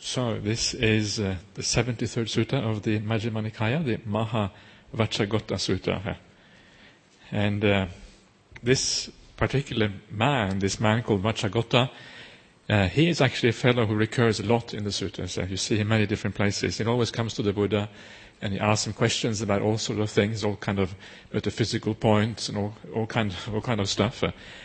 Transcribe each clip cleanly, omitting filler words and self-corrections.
So this is the 73rd sutta of the Majjhima Nikaya, the Mahavacchagotta Sutta. And this particular man, this man called Vacchagotta, he is actually a fellow who recurs a lot in the suttas. You see him in many different places. He always comes to the Buddha and he asks him questions about all sorts of things, all kind of metaphysical points and all kind of stuff.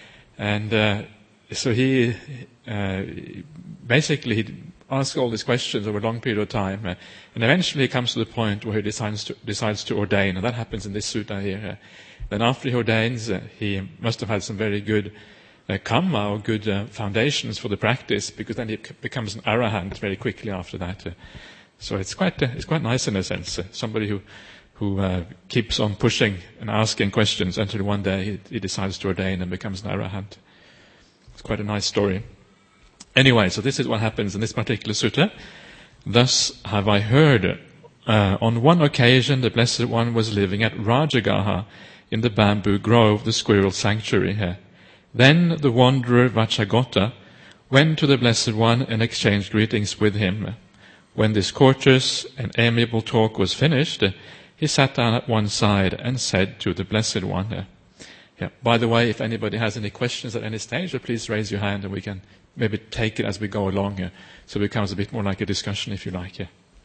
So he basically asks all these questions over a long period of time, and eventually he comes to the point where he decides to ordain, and that happens in this sutta here. Then after he ordains, he must have had some very good karma or good foundations for the practice, because then he becomes an arahant very quickly after that. So it's quite nice in a sense. Somebody who keeps on pushing and asking questions until one day he decides to ordain and becomes an arahant. It's quite a nice story. Anyway, so this is what happens in this particular sutta. Thus have I heard. On one occasion, the Blessed One was living at Rajagaha in the bamboo grove, the squirrel sanctuary. Then the wanderer Vacchagotta went to the Blessed One and exchanged greetings with him. When this courteous and amiable talk was finished, he sat down at one side and said to the Blessed One. By the way, if anybody has any questions at any stage, please raise your hand and we can maybe take it as we go along, so it becomes a bit more like a discussion, if you like.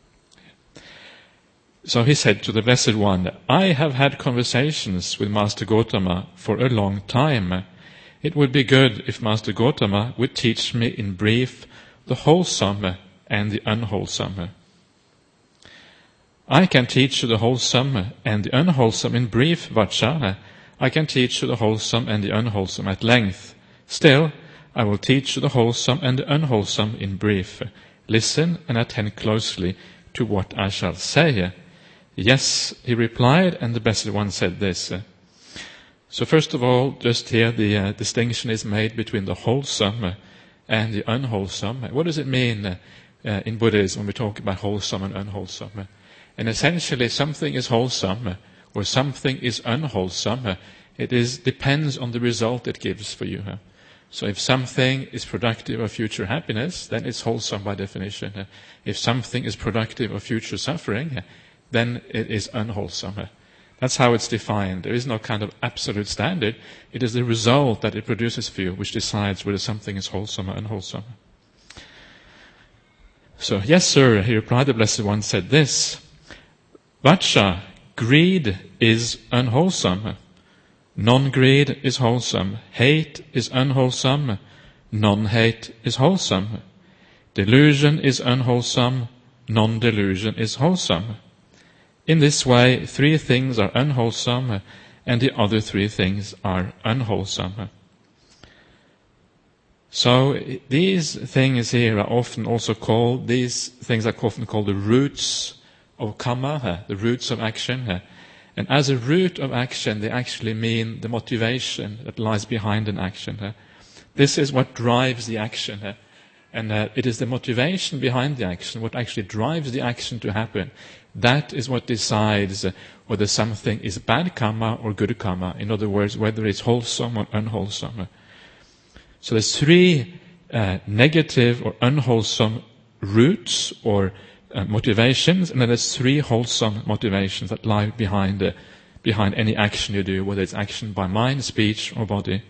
So he said to the Blessed One, I have had conversations with Master Gotama for a long time. It would be good if Master Gotama would teach me in brief the wholesome and the unwholesome. I can teach you the wholesome and the unwholesome in brief, Vacha. I can teach you the wholesome and the unwholesome at length. Still, I will teach you the wholesome and the unwholesome in brief. Listen and attend closely to what I shall say. Yes, he replied, and the Blessed One said this. So first of all, just here the distinction is made between the wholesome and the unwholesome. What does it mean in Buddhism when we talk about wholesome and unwholesome? And essentially, something is wholesome or something is unwholesome. It depends on the result it gives for you. So if something is productive of future happiness, then it's wholesome by definition. If something is productive of future suffering, then it is unwholesome. That's how it's defined. There is no kind of absolute standard. It is the result that it produces for you which decides whether something is wholesome or unwholesome. So, yes, sir, he replied, the Blessed One said this. Vacha, greed is unwholesome. Non-greed is wholesome. Hate is unwholesome. Non-hate is wholesome. Delusion is unwholesome. Non-delusion is wholesome. In this way, 3 things are unwholesome, and the other 3 things are unwholesome. So these things here are often also called, these things are often called the roots of karma, the roots of action. And as a root of action, they actually mean the motivation that lies behind an action. This is what drives the action. And it is the motivation behind the action, what actually drives the action to happen. That is what decides whether something is bad karma or good karma. In other words, whether it's wholesome or unwholesome. So there's 3 negative or unwholesome roots or motivations, and then there's 3 wholesome motivations that lie behind any action you do, whether it's action by mind, speech, or body.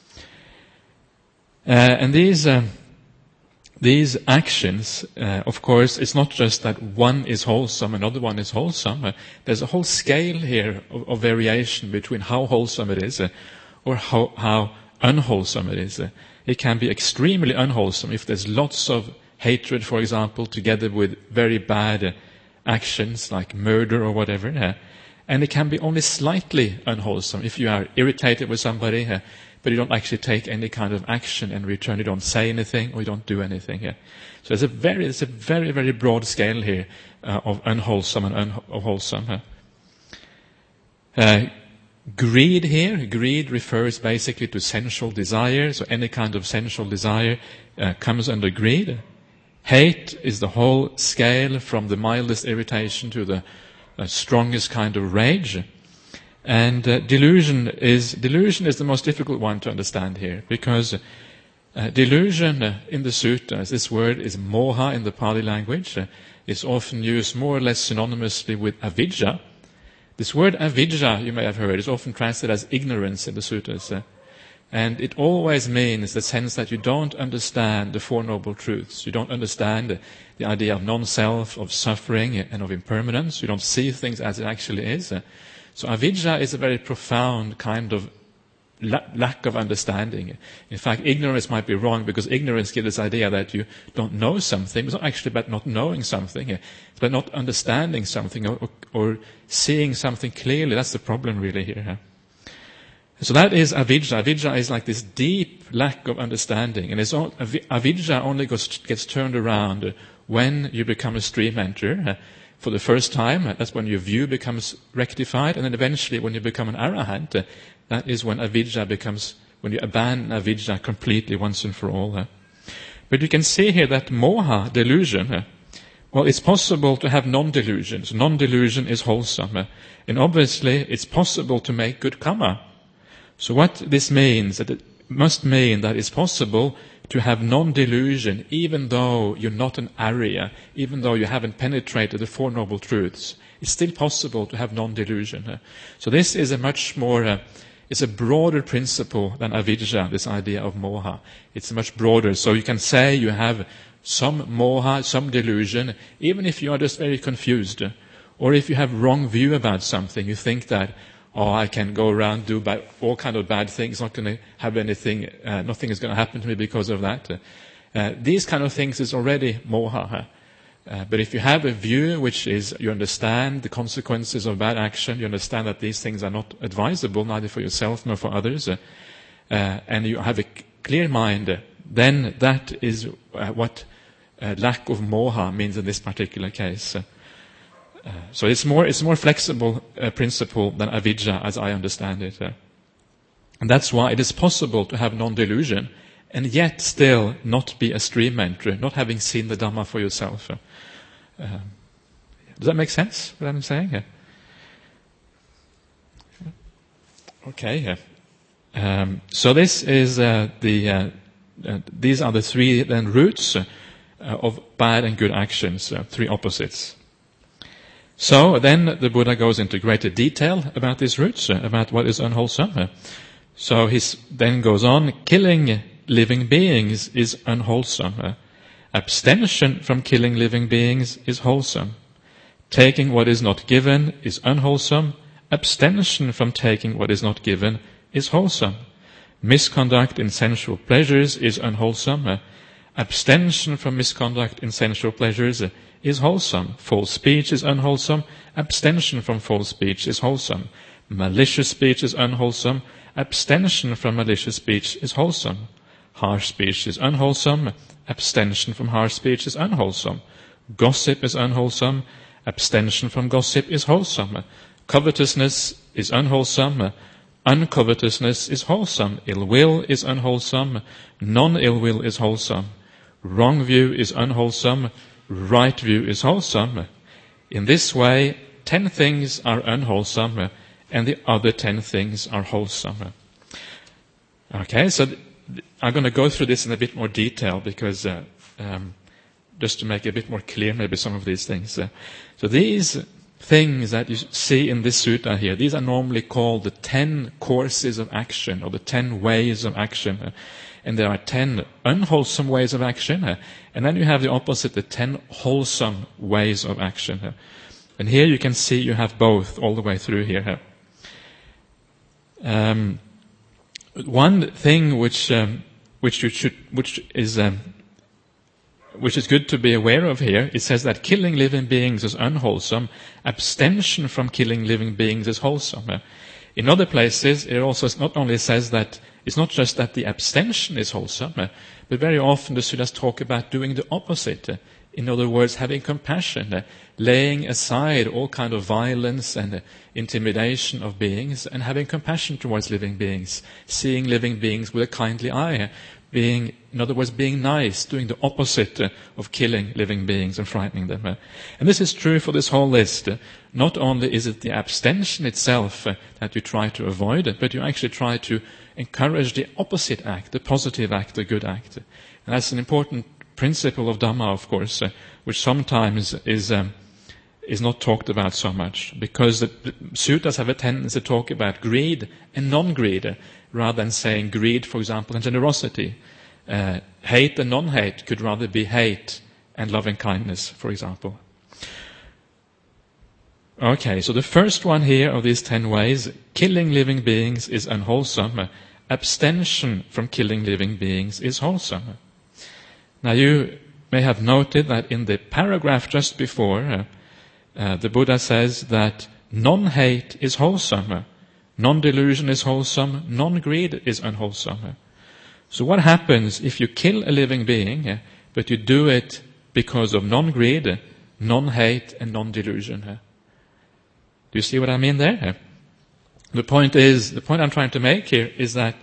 And these actions, of course, it's not just that one is wholesome, another one is wholesome. There's a whole scale here of variation between how wholesome it is or how unwholesome it is. It can be extremely unwholesome if there's lots of hatred, for example, together with very bad actions like murder or whatever. And it can be only slightly unwholesome if you are irritated with somebody, but you don't actually take any kind of action in return. You don't say anything or you don't do anything. So there's a very, very broad scale here of unwholesome and wholesome. Greed refers basically to sensual desire. So any kind of sensual desire comes under greed. Hate is the whole scale from the mildest irritation to the strongest kind of rage. And delusion is the most difficult one to understand here, because Delusion in the suttas, this word is moha in the Pali language. It's often used more or less synonymously with avidya. This word avidya, you may have heard, is often translated as ignorance in the suttas. And it always means the sense that you don't understand the Four Noble Truths. You don't understand the idea of non-self, of suffering, and of impermanence. You don't see things as it actually is. So avidya is a very profound kind of lack of understanding. In fact, ignorance might be wrong, because ignorance gives this idea that you don't know something. It's not actually about not knowing something. It's about not understanding something or seeing something clearly. That's the problem really here. So that is avidya. Avidya is like this deep lack of understanding. And avidya only gets turned around when you become a stream enter. For the first time, that's when your view becomes rectified. And then eventually when you become an arahant, that is when when you abandon avidya completely once and for all. But you can see here that moha, delusion, well, it's possible to have non-delusions. Non-delusion is wholesome. And obviously it's possible to make good karma. So what this means, that it must mean that it's possible to have non-delusion even though you're not an Arya, even though you haven't penetrated the Four Noble Truths. It's still possible to have non-delusion. So this is a much more, it's a broader principle than avidya, this idea of moha. It's much broader. So you can say you have some moha, some delusion, even if you are just very confused. Or if you have wrong view about something, you think that, I can go around, do all kind of bad things, not going to have anything, nothing is going to happen to me because of that. These kind of things is already moha. But if you have a view which is, you understand the consequences of bad action, you understand that these things are not advisable, neither for yourself nor for others, and you have a clear mind, then that is what lack of moha means in this particular case. So it's more flexible principle than avidya, as I understand it. And that's why it is possible to have non-delusion and yet still not be a stream entry, not having seen the Dhamma for yourself. Does that make sense, what I'm saying? Okay. So this is these are the three then roots of bad and good actions, three opposites. So then the Buddha goes into greater detail about these roots, about what is unwholesome. So he then goes on, killing living beings is unwholesome. Abstention from killing living beings is wholesome. Taking what is not given is unwholesome. Abstention from taking what is not given is wholesome. Misconduct in sensual pleasures is unwholesome. Abstention from misconduct in sensual pleasures is wholesome. False speech is unwholesome. Abstention from false speech is wholesome. Malicious speech is unwholesome. Abstention from malicious speech is wholesome. Harsh speech is unwholesome. Abstention from harsh speech is unwholesome. Gossip is unwholesome. Abstention from gossip is wholesome. Covetousness is unwholesome. Uncovetousness is wholesome. Ill will is unwholesome. Non-ill will is wholesome. Wrong view is unwholesome. Right view is wholesome. In this way, 10 things are unwholesome, and the other 10 things are wholesome. Okay, so I'm going to go through this in a bit more detail, because just to make it a bit more clear maybe some of these things. So these things that you see in this sutta here, these are normally called the 10 courses of action, or the 10 ways of action. And there are 10 unwholesome ways of action, and then you have the opposite, the 10 wholesome ways of action. And here you can see you have both all the way through here. One thing which is good to be aware of here, it says that killing living beings is unwholesome. Abstention from killing living beings is wholesome. In other places, it also not only says that it's not just that the abstention is wholesome, but very often the suttas talk about doing the opposite. In other words, having compassion, laying aside all kind of violence and intimidation of beings, and having compassion towards living beings, seeing living beings with a kindly eye, in other words, being nice, doing the opposite of killing living beings and frightening them. And this is true for this whole list. Not only is it the abstention itself that you try to avoid, but you actually try to encourage the opposite act, the positive act, the good act. And that's an important principle of Dhamma, of course, which sometimes is not talked about so much, because the sutras have a tendency to talk about greed and non-greed, rather than saying greed, for example, and generosity. Hate and non-hate could rather be hate and loving kindness, for example. Okay, so the first one here of these 10 ways, killing living beings is unwholesome. Abstention from killing living beings is wholesome. Now you may have noted that in the paragraph just before, the Buddha says that non-hate is wholesome, non-delusion is wholesome, non-greed is unwholesome. So what happens if you kill a living being, but you do it because of non-greed, non-hate, and non-delusion? Do you see what I mean there? The point I'm trying to make here is that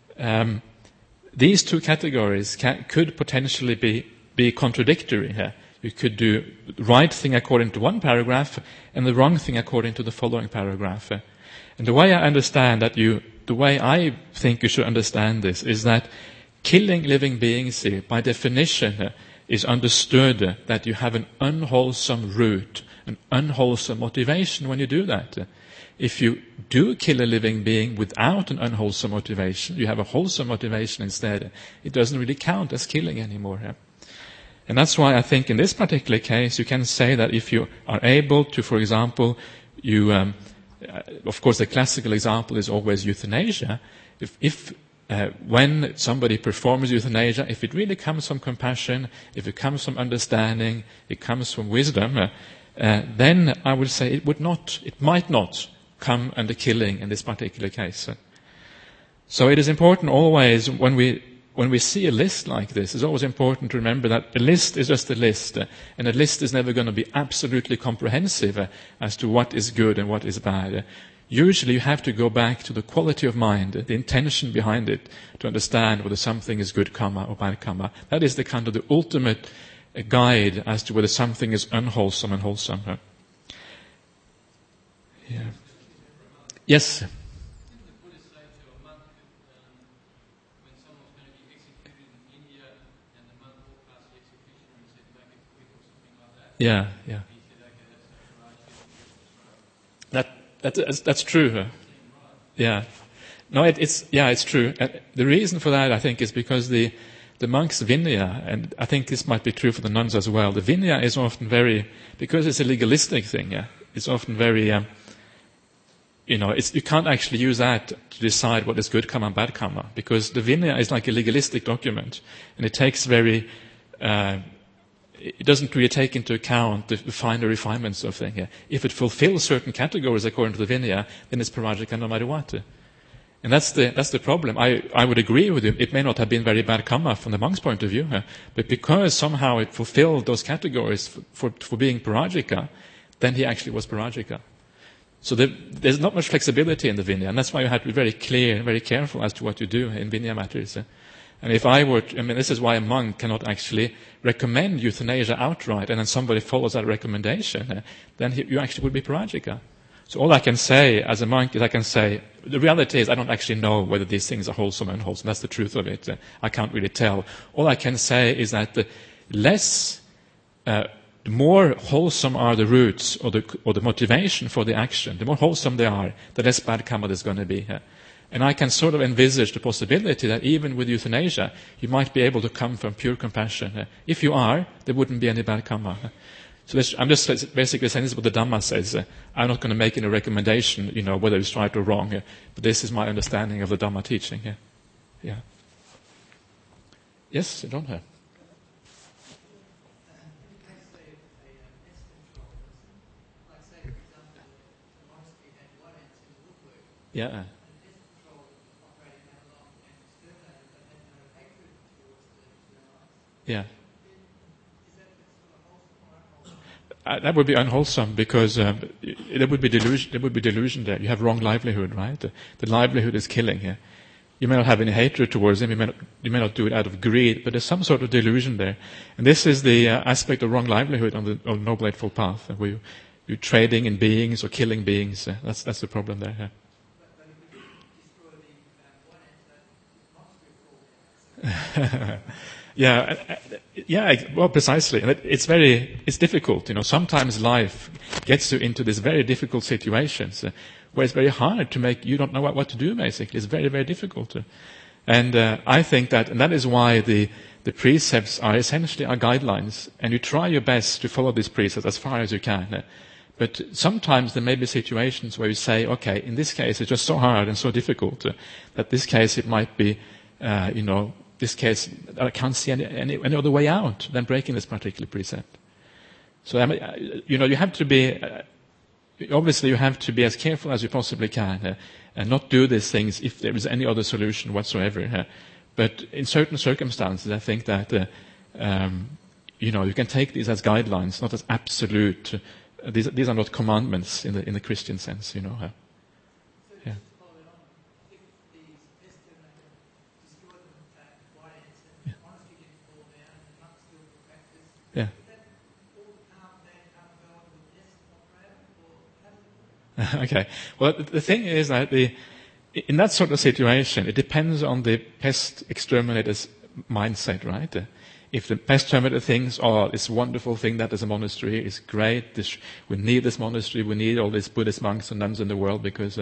these two categories could potentially be contradictory here. You could do the right thing according to one paragraph and the wrong thing according to the following paragraph. And the way I understand that the way I think you should understand this is that killing living beings here, by definition, is understood that you have an unwholesome root, an unwholesome motivation when you do that. If you do kill a living being without an unwholesome motivation, you have a wholesome motivation instead, it doesn't really count as killing anymore. And that's why I think in this particular case you can say that if you are able to, for example, of course the classical example is always euthanasia. If when somebody performs euthanasia, if it really comes from compassion, if it comes from understanding, it comes from wisdom, then I would say it might not come under killing in this particular case. So it is important always when we see a list like this, it's always important to remember that a list is just a list, and a list is never going to be absolutely comprehensive as to what is good and what is bad. Usually you have to go back to the quality of mind, the intention behind it, to understand whether something is good karma or bad karma. That is the kind of the ultimate guide as to whether something is unwholesome and wholesome. Yeah. Yes? Yeah. That's true. Yeah. No, it's true. The reason for that, I think, is because the monk's Vinaya, and I think this might be true for the nuns as well, the Vinaya is often because it's a legalistic thing, it's often very, you can't actually use that to decide what is good karma and bad karma, because the Vinaya is like a legalistic document, and it takes it doesn't really take into account the finer refinements of things. If it fulfills certain categories according to the Vinaya, then it's parajika no matter what. And that's the problem. I would agree with you. It may not have been very bad karma from the monk's point of view, but because somehow it fulfilled those categories for being parajika, then he actually was parajika. So there's not much flexibility in the Vinaya, and that's why you have to be very clear and very careful as to what you do in Vinaya matters. And if this is why a monk cannot actually recommend euthanasia outright, and then somebody follows that recommendation, then you actually would be parajika. So all I can say as a monk is the reality is I don't actually know whether these things are wholesome or unwholesome. That's the truth of it. I can't really tell. All I can say is that the more wholesome are the roots or the motivation for the action, the more wholesome they are, the less bad karma there's going to be. And I can sort of envisage the possibility that even with euthanasia, you might be able to come from pure compassion. If you are, there wouldn't be any bad karma. So I'm just basically saying this is what the Dhamma says. I'm not going to make any recommendation, whether it's right or wrong. But this is my understanding of the Dhamma teaching. Yeah. Yes, John here. Yeah. Yeah. That would be unwholesome because there would be delusion there. You have wrong livelihood, right? The livelihood is killing. You may not have any hatred towards him, you may not do it out of greed, but there's some sort of delusion there. And this is the aspect of wrong livelihood on the Noble Eightfold Path, where you're trading in beings or killing beings. That's the problem there. Well, precisely. And it's difficult. Sometimes life gets you into these very difficult situations where it's very hard to you don't know what to do, basically. It's very, very difficult. And I think and that is why the precepts are essentially our guidelines, and you try your best to follow these precepts as far as you can. But sometimes there may be situations where you say, okay, in this case it's just so hard and so difficult that this case it might be, this case, I can't see any other way out than breaking this particular precept. So, you have to be, obviously you have to be as careful as you possibly can and not do these things if there is any other solution whatsoever. But in certain circumstances, I think that, you can take these as guidelines, not as absolute. These are not commandments in the Christian sense, Yeah. Yeah. Okay. Well, the thing is that in that sort of situation, it depends on the pest exterminator's mindset, right? If the pest exterminator thinks, this wonderful thing that is a monastery is great, we need this monastery, we need all these Buddhist monks and nuns in the world because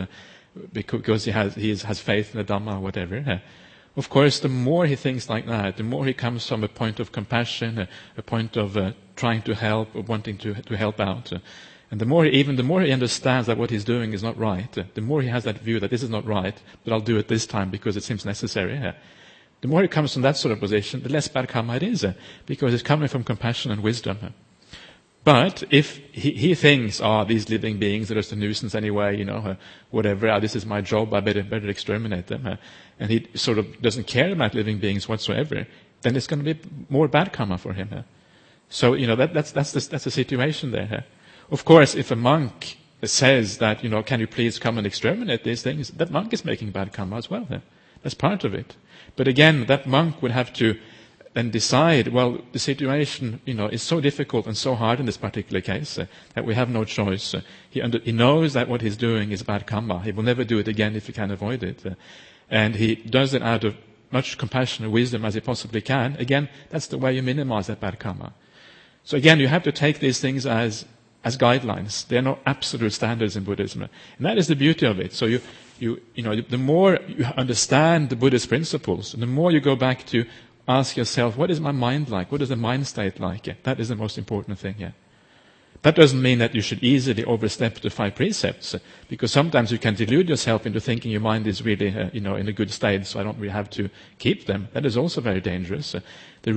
he has faith in the Dhamma or whatever. Of course, the more he thinks like that, the more he comes from a point of compassion, a point of trying to help, or wanting to help out. And the more he understands that what he's doing is not right, the more he has that view that this is not right, but I'll do it this time because it seems necessary. The more he comes from that sort of position, the less bad karma it is, because it's coming from compassion and wisdom. But if he thinks, these living beings are just a nuisance anyway, whatever, this is my job, I better exterminate them, and he sort of doesn't care about living beings whatsoever, then it's going to be more bad karma for him. So, that's the situation there. Of course, if a monk says that, can you please come and exterminate these things, that monk is making bad karma as well. That's part of it. But again, that monk would have to then decide, well, the situation, is so difficult and so hard in this particular case that we have no choice. He knows that what he's doing is bad karma. He will never do it again if he can avoid it. And he does it out of much compassion and wisdom as he possibly can. Again, that's the way you minimize that bad karma. So again, you have to take these things as guidelines. They are not absolute standards in Buddhism. And that is the beauty of it. So the more you understand the Buddhist principles, the more you go back to ask yourself, what is my mind like? What is the mind state like? That is the most important thing. That doesn't mean that you should easily overstep the 5 precepts, because sometimes you can delude yourself into thinking your mind is really, in a good state, so I don't really have to keep them. That is also very dangerous. The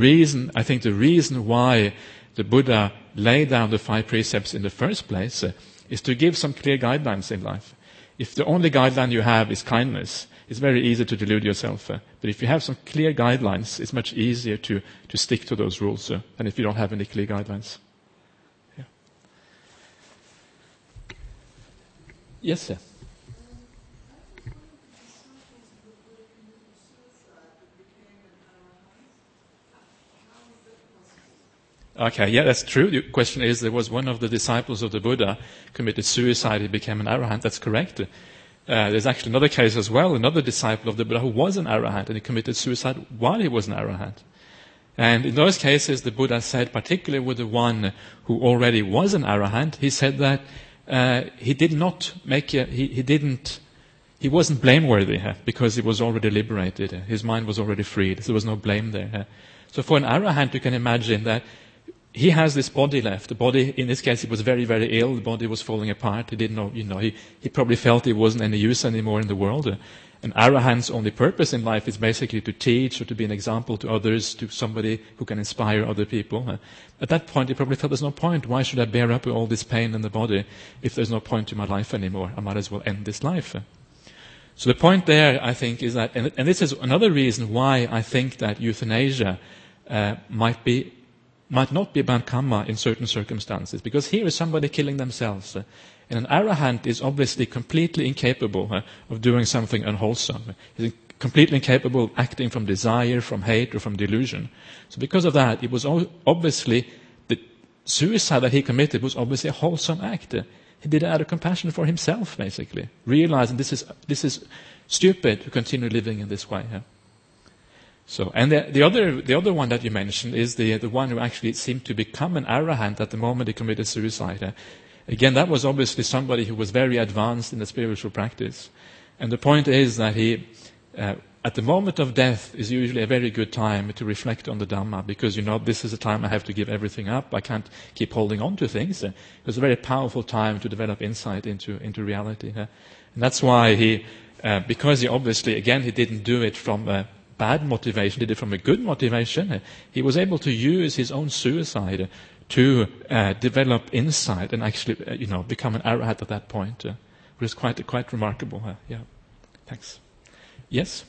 reason why the Buddha laid down the 5 precepts in the first place is to give some clear guidelines in life. If the only guideline you have is kindness, it's very easy to delude yourself. But if you have some clear guidelines, it's much easier to stick to those rules than if you don't have any clear guidelines. Yeah. Yes, sir. Okay, yeah, that's true. The question is, there was one of the disciples of the Buddha committed suicide, he became an arahant. That's correct. There's actually another case as well, another disciple of the Buddha who was an arahant, and he committed suicide while he was an arahant. And in those cases, the Buddha said, particularly with the one who already was an arahant, he said that he wasn't blameworthy because he was already liberated. His mind was already freed. So there was no blame there. So for an arahant, you can imagine that he has this body left. The body, in this case, he was very, very ill. The body was falling apart. He didn't know, he probably felt he wasn't any use anymore in the world. An arahant's only purpose in life is basically to teach or to be an example to others, to somebody who can inspire other people. At that point, he probably felt there's no point. Why should I bear up with all this pain in the body if there's no point to my life anymore? I might as well end this life. So the point there, I think, is that, and this is another reason why I think that euthanasia might not be bad karma in certain circumstances, because here is somebody killing themselves. And an arahant is obviously completely incapable of doing something unwholesome. He's completely incapable of acting from desire, from hate, or from delusion. So because of that, it was obviously, the suicide that he committed was obviously a wholesome act. He did it out of compassion for himself, basically, realizing this is stupid to continue living in this way. So, and the other one that you mentioned is the one who actually seemed to become an arahant at the moment he committed suicide. Again, that was obviously somebody who was very advanced in the spiritual practice. And the point is that he, at the moment of death, is usually a very good time to reflect on the Dhamma, because, this is a time I have to give everything up. I can't keep holding on to things. It was a very powerful time to develop insight into reality. And that's why he, because he obviously, again, he didn't do it from a bad motivation, did it from a good motivation, he was able to use his own suicide to develop insight and actually, become an arahant at that point, which is quite remarkable. Yeah. Thanks. Yes?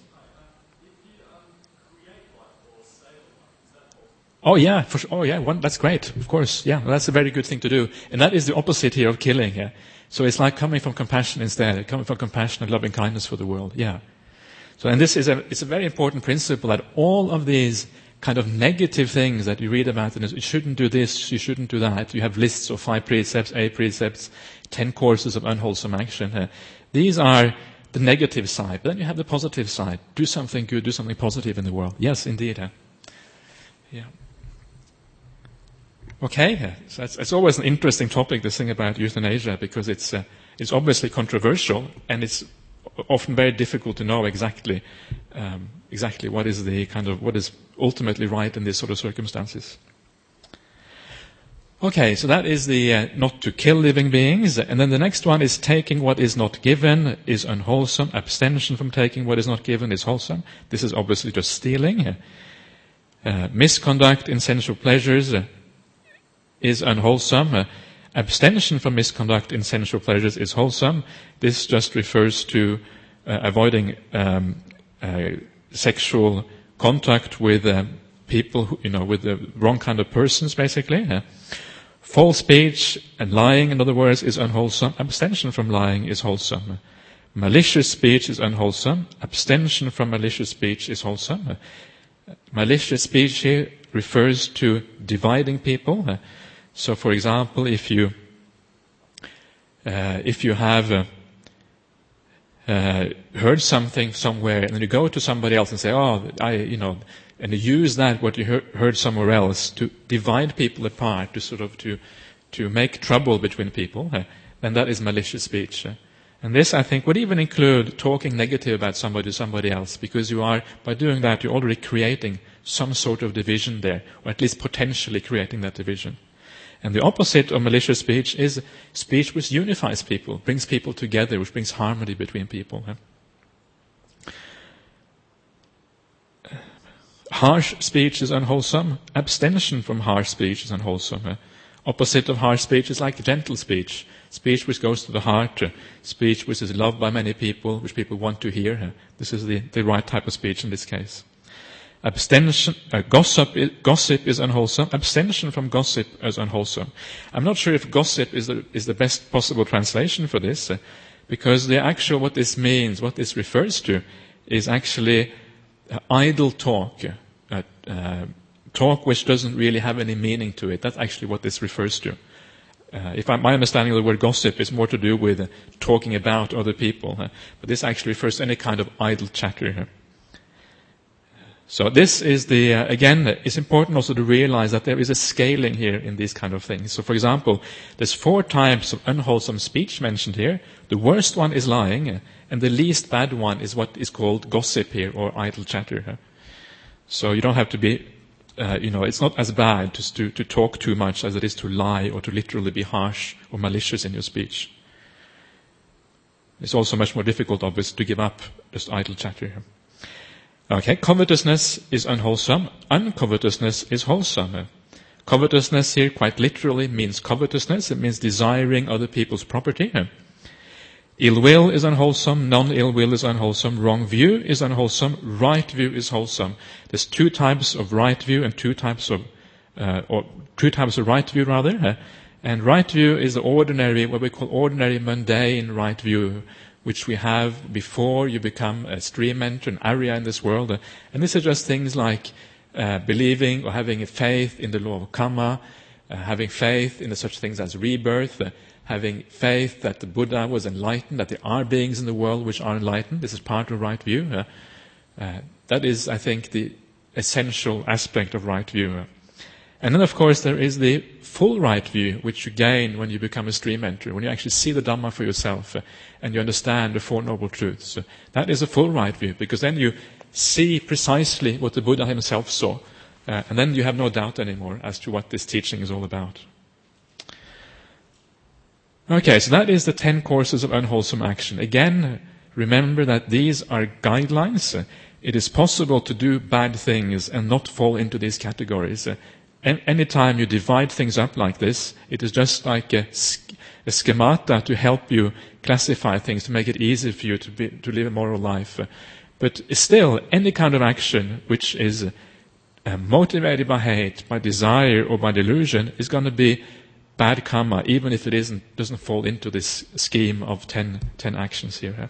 Oh yeah, for sure. Oh yeah, that's great. Of course, yeah, that's a very good thing to do, and that is the opposite here of killing. Yeah? So it's like coming from compassion instead, coming from compassion and loving kindness for the world. Yeah. So, and this is it's a very important principle that all of these kind of negative things that you read about, you shouldn't do this, you shouldn't do that. You have lists of 5 precepts, 8 precepts, 10 courses of unwholesome action. These are the negative side. But then you have the positive side. Do something good, do something positive in the world. Yes, indeed. Yeah. Okay, so it's always an interesting topic, this thing about euthanasia, because it's obviously controversial, and it's often very difficult to know exactly what is ultimately right in these sort of circumstances. Okay, so that is the not to kill living beings, and then the next one is taking what is not given is unwholesome. Abstention from taking what is not given is wholesome. This is obviously just stealing. Misconduct in sensual pleasures is unwholesome. Abstention from misconduct in sensual pleasures is wholesome. This just refers to avoiding sexual contact with people, with the wrong kind of persons, basically. False speech and lying, in other words, is unwholesome. Abstention from lying is wholesome. Malicious speech is unwholesome. Abstention from malicious speech is wholesome. Malicious speech here refers to dividing people. So, for example, if you have heard something somewhere, and then you go to somebody else and say, and you use that what you heard somewhere else to divide people apart, to make trouble between people, then that is malicious speech. And this, I think, would even include talking negative about somebody to somebody else, because by doing that, you're already creating some sort of division there, or at least potentially creating that division. And the opposite of malicious speech is speech which unifies people, brings people together, which brings harmony between people. Harsh speech is unwholesome. Abstention from harsh speech is unwholesome. Opposite of harsh speech is like gentle speech, speech which goes to the heart, speech which is loved by many people, which people want to hear. This is the right type of speech in this case. Abstention, gossip is unwholesome. Abstention from gossip is unwholesome. I'm not sure if gossip is the best possible translation for this, because what this means, what this refers to, is actually idle talk, talk which doesn't really have any meaning to it. That's actually what this refers to. My understanding of the word gossip is more to do with talking about other people, but this actually refers to any kind of idle chatter. So this is again, it's important also to realize that there is a scaling here in these kind of things. So for example, there's 4 types of unwholesome speech mentioned here. The worst one is lying, and the least bad one is what is called gossip here, or idle chatter. So you don't have to be, it's not as bad to talk too much as it is to lie or to literally be harsh or malicious in your speech. It's also much more difficult, obviously, to give up just idle chatter here. Okay, covetousness is unwholesome. Uncovetousness is wholesome. Covetousness here quite literally means covetousness. It means desiring other people's property. Ill will is unwholesome. Non-ill will is unwholesome. Wrong view is unwholesome. Right view is wholesome. There's 2 types of right view and 2 types of right view rather. And right view is the ordinary, what we call ordinary mundane right view, which we have before you become a stream mentor, an Arya in this world. And these are just things like believing or having a faith in the law of karma, having faith in such things as rebirth, having faith that the Buddha was enlightened, that there are beings in the world which are enlightened. This is part of right view. That is, I think, the essential aspect of right view. And then, of course, there is the full right view, which you gain when you become a stream mentor, when you actually see the Dhamma for yourself and you understand the Four Noble Truths. That is a full right view, because then you see precisely what the Buddha himself saw, and then you have no doubt anymore as to what this teaching is all about. Okay, so that is the 10 courses of unwholesome action. Again, remember that these are guidelines. It is possible to do bad things and not fall into these categories. Any time you divide things up like this, it is just like a schemata to help you classify things, to make it easy for you to live a moral life. But still, any kind of action which is motivated by hate, by desire, or by delusion is going to be bad karma, even if it doesn't fall into this scheme of 10 actions here.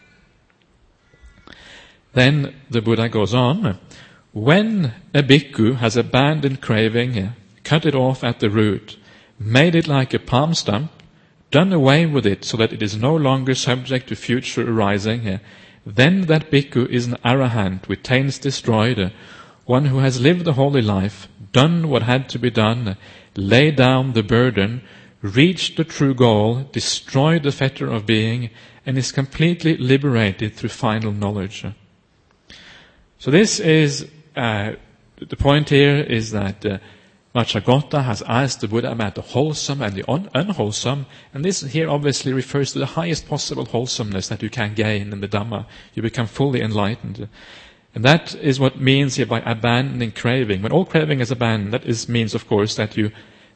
Then the Buddha goes on. When a bhikkhu has abandoned craving, cut it off at the root, made it like a palm stump, done away with it so that it is no longer subject to future arising, then that bhikkhu is an arahant with taints destroyed, one who has lived the holy life, done what had to be done, laid down the burden, reached the true goal, destroyed the fetter of being, and is completely liberated through final knowledge. So this is, the point here is that Vacchagotta has asked the Buddha about the wholesome and the unwholesome, and this here obviously refers to the highest possible wholesomeness that you can gain in the Dhamma. You become fully enlightened. And that is what means here by abandoning craving. When all craving is abandoned, that means, of course, that you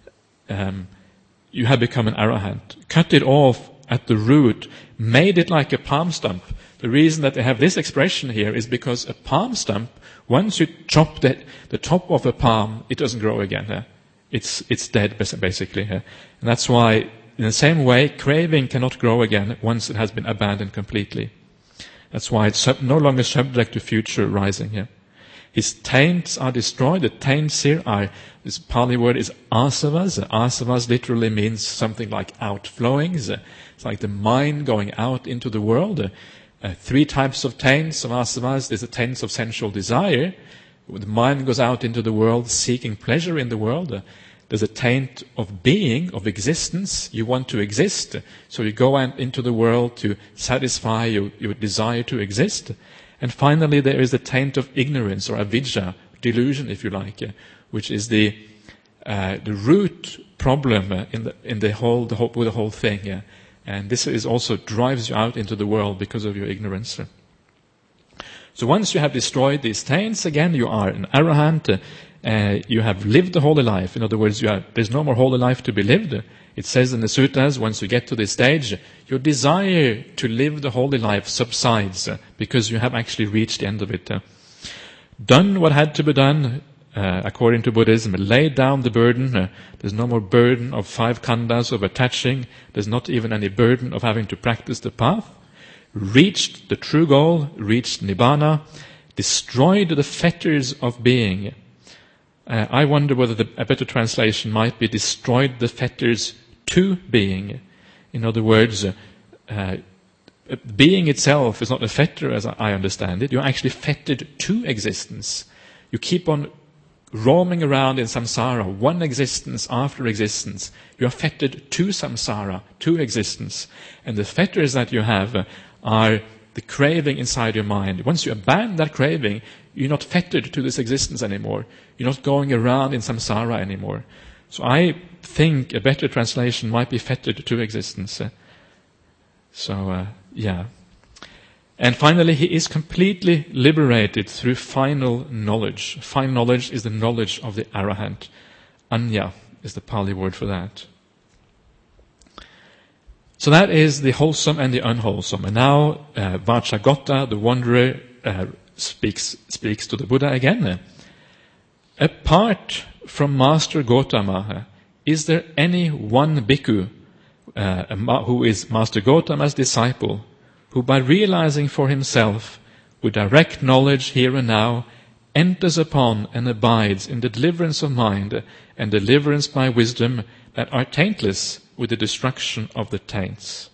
have become an arahant. Cut it off at the root, made it like a palm stump. The reason that they have this expression here is because a palm stump, once you chop the top of a palm, it doesn't grow again. It's dead, basically. And that's why, in the same way, craving cannot grow again once it has been abandoned completely. That's why it's no longer subject to future rising here. His taints are destroyed. The taints here are, this Pali word is asavas. Asavas literally means something like outflowings. It's like the mind going out into the world. 3 types of taints of asavas. There's the taints of sensual desire. The mind goes out into the world seeking pleasure in the world. There's a taint of being, of existence. You want to exist, so you go out into the world to satisfy your desire to exist. And finally, there is the taint of ignorance, or avidya, delusion, if you like, which is the root problem with the whole thing. And this is also drives you out into the world because of your ignorance. So once you have destroyed these taints, again, you are an arahant. You have lived the holy life. In other words, there's no more holy life to be lived. It says in the suttas, once you get to this stage, your desire to live the holy life subsides because you have actually reached the end of it. Done what had to be done, according to Buddhism, laid down the burden. There's no more burden of 5 khandhas of attaching. There's not even any burden of having to practice the path. Reached the true goal, reached Nibbana, destroyed the fetters of being. I wonder whether a better translation might be destroyed the fetters to being. In other words, being itself is not a fetter as I understand it. You're actually fettered to existence. You keep on roaming around in samsara, one existence after existence. You are fettered to samsara, to existence. And the fetters that you have are the craving inside your mind. Once you abandon that craving, you're not fettered to this existence anymore. You're not going around in samsara anymore. So I think a better translation might be fettered to existence. And finally, he is completely liberated through final knowledge. Final knowledge is the knowledge of the arahant. Anya is the Pali word for that. So that is the wholesome and the unwholesome. And now Vacchagotta, the wanderer, speaks to the Buddha again. Apart from Master Gotama, is there any one bhikkhu who is Master Gotama's disciple, who by realizing for himself, with direct knowledge here and now, enters upon and abides in the deliverance of mind and deliverance by wisdom that are taintless with the destruction of the taints.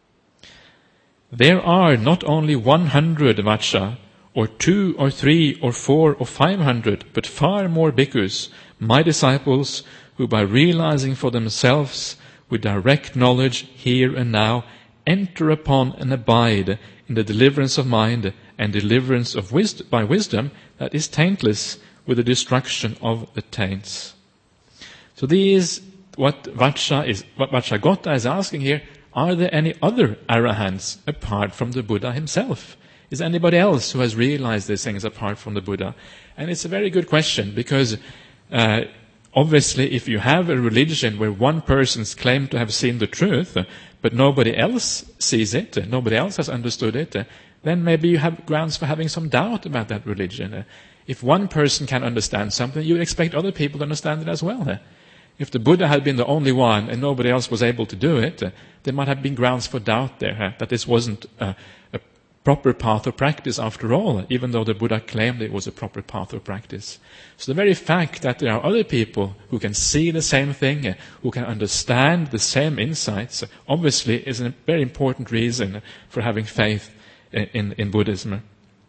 There are not only 100 vacha, or 2 or 3 or 4 or 500, but far more bhikkhus, my disciples, who by realizing for themselves with direct knowledge here and now enter upon and abide in the deliverance of mind and deliverance of by wisdom that is taintless with the destruction of the taints. So this is what Vacchagotta is asking here. Are there any other arahants apart from the Buddha himself? Is there anybody else who has realized these things apart from the Buddha? And it's a very good question, because obviously if you have a religion where one person's claimed to have seen the truth, but nobody else sees it, nobody else has understood it, then maybe you have grounds for having some doubt about that religion. If one person can understand something, you would expect other people to understand it as well. If the Buddha had been the only one and nobody else was able to do it, there might have been grounds for doubt there, that this wasn't a proper path of practice after all, even though the Buddha claimed it was a proper path of practice. So the very fact that there are other people who can see the same thing, who can understand the same insights, obviously is a very important reason for having faith in Buddhism.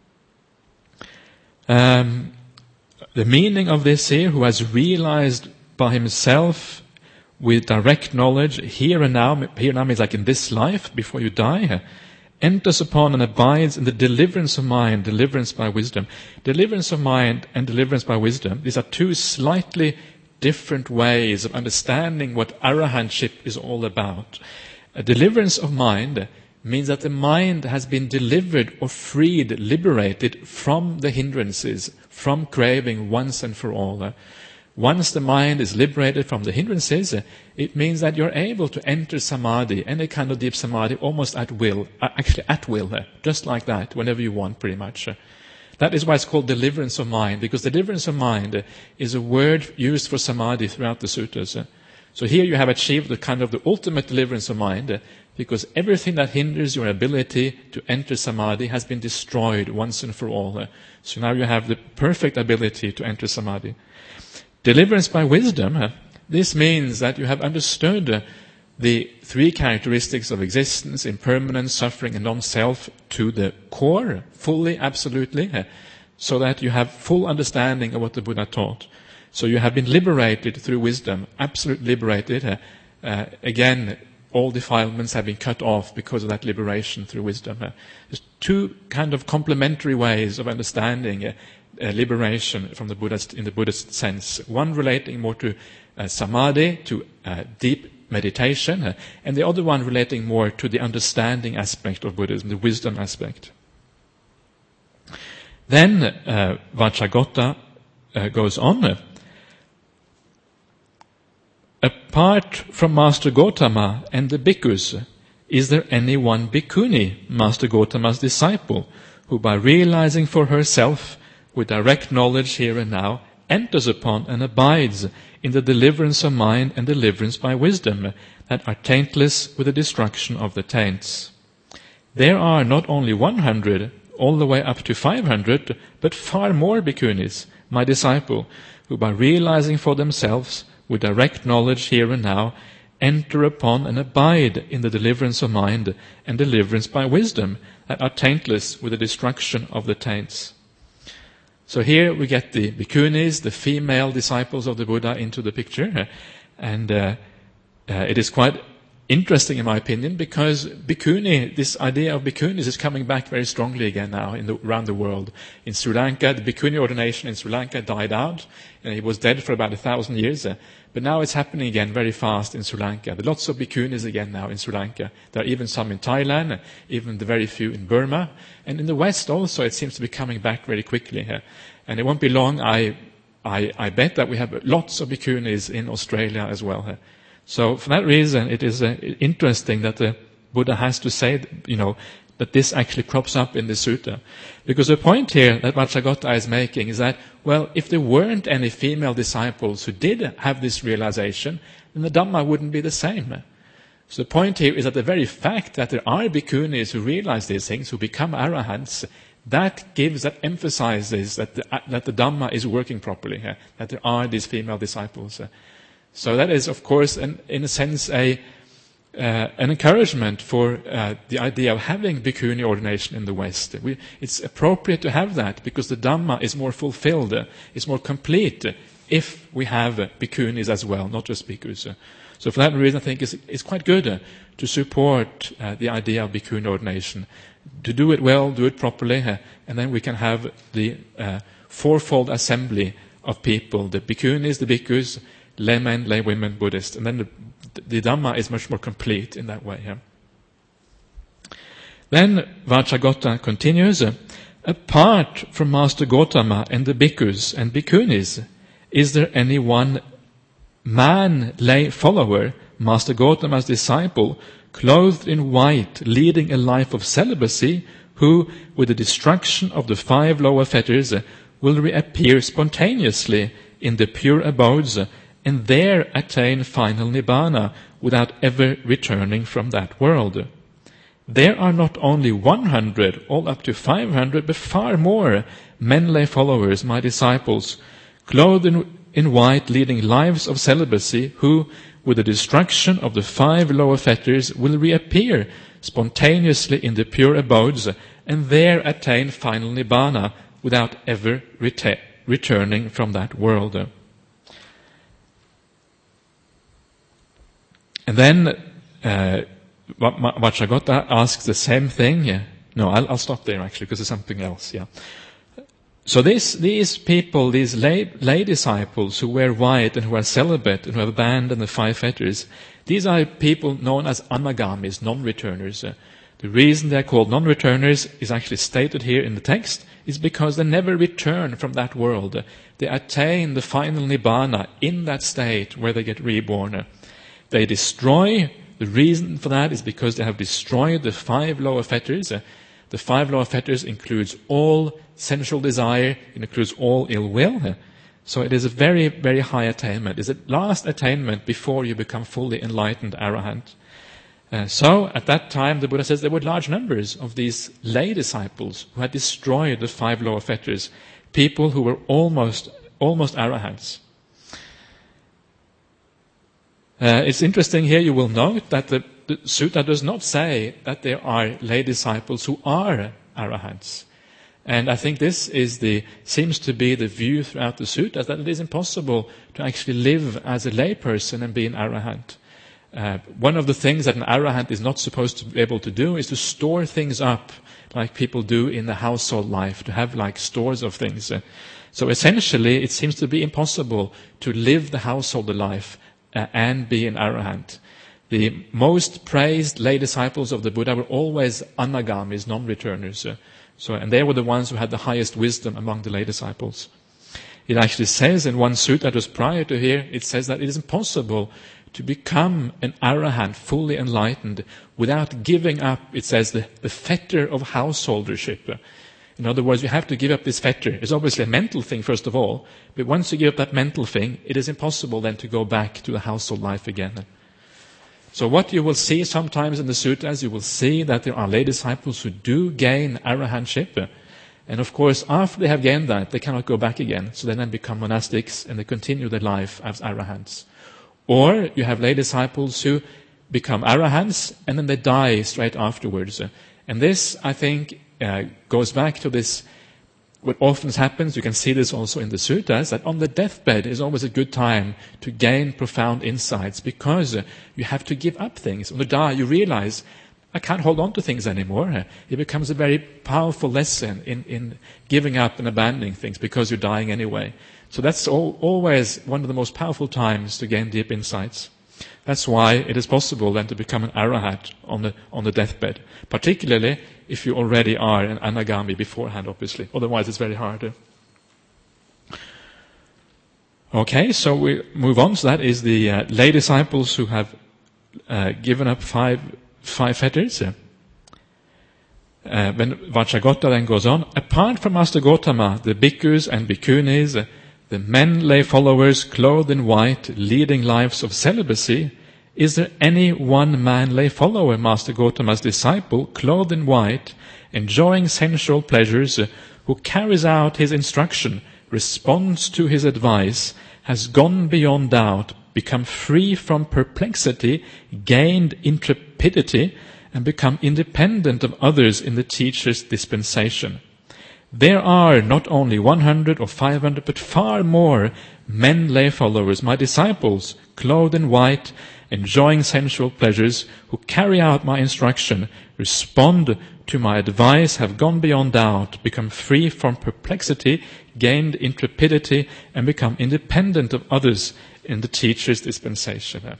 The meaning of this here, who has realized by himself with direct knowledge here and now means like in this life, before you die, enters upon and abides in the deliverance of mind, deliverance by wisdom. Deliverance of mind and deliverance by wisdom, these are two slightly different ways of understanding what arahantship is all about. A deliverance of mind means that the mind has been delivered or freed, liberated from the hindrances, from craving once and for all. Once the mind is liberated from the hindrances, it means that you're able to enter samadhi, any kind of deep samadhi, almost at will, actually at will, just like that, whenever you want, pretty much. That is why it's called deliverance of mind, because deliverance of mind is a word used for samadhi throughout the suttas. So here you have achieved the kind of the ultimate deliverance of mind, because everything that hinders your ability to enter samadhi has been destroyed once and for all. So now you have the perfect ability to enter samadhi. Deliverance by wisdom, this means that you have understood the three characteristics of existence, impermanence, suffering, and non-self to the core, fully, absolutely, so that you have full understanding of what the Buddha taught. So you have been liberated through wisdom, absolutely liberated. Again, all defilements have been cut off because of that liberation through wisdom. There's two kind of complementary ways of understanding liberation from the Buddhist, in the Buddhist sense. One relating more to samadhi, to deep meditation, and the other one relating more to the understanding aspect of Buddhism, the wisdom aspect. Then Vacchagotta goes on. Apart from Master Gotama and the bhikkhus, is there any one bhikkhuni, Master Gotama's disciple, who by realizing for herself with direct knowledge here and now, enters upon and abides in the deliverance of mind and deliverance by wisdom that are taintless with the destruction of the taints? There are not only 100, all the way up to 500, but far more bhikkhunis, my disciple, who by realizing for themselves with direct knowledge here and now, enter upon and abide in the deliverance of mind and deliverance by wisdom that are taintless with the destruction of the taints. So here we get the bhikkhunis, the female disciples of the Buddha, into the picture. And it is quite interesting, in my opinion, because bhikkhuni, this idea of bhikkhunis is coming back very strongly again now around the world. In Sri Lanka, the bhikkhuni ordination in Sri Lanka died out, and it was dead for about 1,000 years. But now it's happening again very fast in Sri Lanka. There are lots of bhikkhunis again now in Sri Lanka. There are even some in Thailand, even the very few in Burma. And in the West also, it seems to be coming back very quickly here. And it won't be long, I bet that we have lots of bhikkhunis in Australia as well. So for that reason, it is interesting that the Buddha has to say, that this actually crops up in the sutta. Because the point here that Vacchagotta is making is that, well, if there weren't any female disciples who did have this realization, then the Dhamma wouldn't be the same. So the point here is that the very fact that there are bhikkhunis who realize these things, who become arahants, that emphasizes that the Dhamma is working properly, that there are these female disciples. So that is, of course, in a sense, an encouragement for the idea of having bhikkhuni ordination in the West. It's appropriate to have that because the Dhamma is more fulfilled, is more complete if we have bhikkhunis as well, not just bhikkhus. So for that reason, I think it's quite good to support the idea of bhikkhuni ordination. To do it well, do it properly, and then we can have the fourfold assembly of people, the bhikkhunis, the bhikkhus, laymen, laywomen, Buddhists, and then the Dhamma is much more complete in that way. Then Vacchagotta continues, apart from Master Gotama and the bhikkhus and bhikkhunis, is there any one man lay follower, Master Gotama's disciple, clothed in white, leading a life of celibacy, who, with the destruction of the 5 lower fetters, will reappear spontaneously in the pure abodes, and there attain final nibbana without ever returning from that world. There are not only 100, all up to 500, but far more men lay followers, my disciples, clothed in white, leading lives of celibacy, who, with the destruction of the 5 lower fetters, will reappear spontaneously in the pure abodes, and there attain final nibbana without ever returning from that world. And then Vacchagotta asks the same thing. Yeah. No, I'll stop there actually, because there's something else. Yeah. So these people, these lay disciples who wear white and who are celibate and who have abandoned the 5 fetters, these are people known as anagamis, non-returners. The reason they're called non-returners is actually stated here in the text, is because they never return from that world. They attain the final nibbana in that state where they get reborn. They destroy, the reason for that is because they have destroyed the 5 lower fetters. The 5 lower fetters includes all sensual desire, it includes all ill will. So it is a very, very high attainment. It's a last attainment before you become fully enlightened arahant. So at that time, the Buddha says there were large numbers of these lay disciples who had destroyed the 5 lower fetters, people who were almost arahants. It's interesting here, you will note that the sutta does not say that there are lay disciples who are arahants. And I think this seems to be the view throughout the sutta, that it is impossible to actually live as a lay person and be an arahant. One of the things that an arahant is not supposed to be able to do is to store things up like people do in the household life, to have like stores of things. So essentially, it seems to be impossible to live the household life and be an arahant. The most praised lay disciples of the Buddha were always anagamis, non-returners. And they were the ones who had the highest wisdom among the lay disciples. It actually says in one sutta just prior to here, it says that it is impossible to become an arahant, fully enlightened, without giving up, it says, the fetter of householdership. In other words, you have to give up this fetter. It's obviously a mental thing, first of all, but once you give up that mental thing, it is impossible then to go back to the household life again. So what you will see sometimes in the sutras, you will see that there are lay disciples who do gain arahantship. And of course, after they have gained that, they cannot go back again. So they then become monastics and they continue their life as arahants. Or you have lay disciples who become arahants and then they die straight afterwards. And this, I think, goes back to this, what often happens, you can see this also in the suttas, that on the deathbed is always a good time to gain profound insights because you have to give up things. When you die, you realize, I can't hold on to things anymore. It becomes a very powerful lesson in giving up and abandoning things because you're dying anyway. So that's always one of the most powerful times to gain deep insights. That's why it is possible then to become an arahant on the deathbed, particularly if you already are an anagami beforehand, obviously. Otherwise, it's very hard. Okay, so we move on. So that is the lay disciples who have given up five fetters. When Vacchagotta then goes on, apart from Master Gotama, the bhikkhus and bhikkhunis, the men lay followers clothed in white, leading lives of celibacy, is there any one man lay follower, Master Gautama's disciple, clothed in white, enjoying sensual pleasures, who carries out his instruction, responds to his advice, has gone beyond doubt, become free from perplexity, gained intrepidity, and become independent of others in the teacher's dispensation? There are not only 100 or 500, but far more men lay followers, my disciples, clothed in white, enjoying sensual pleasures, who carry out my instruction, respond to my advice, have gone beyond doubt, become free from perplexity, gained intrepidity, and become independent of others in the teacher's dispensation.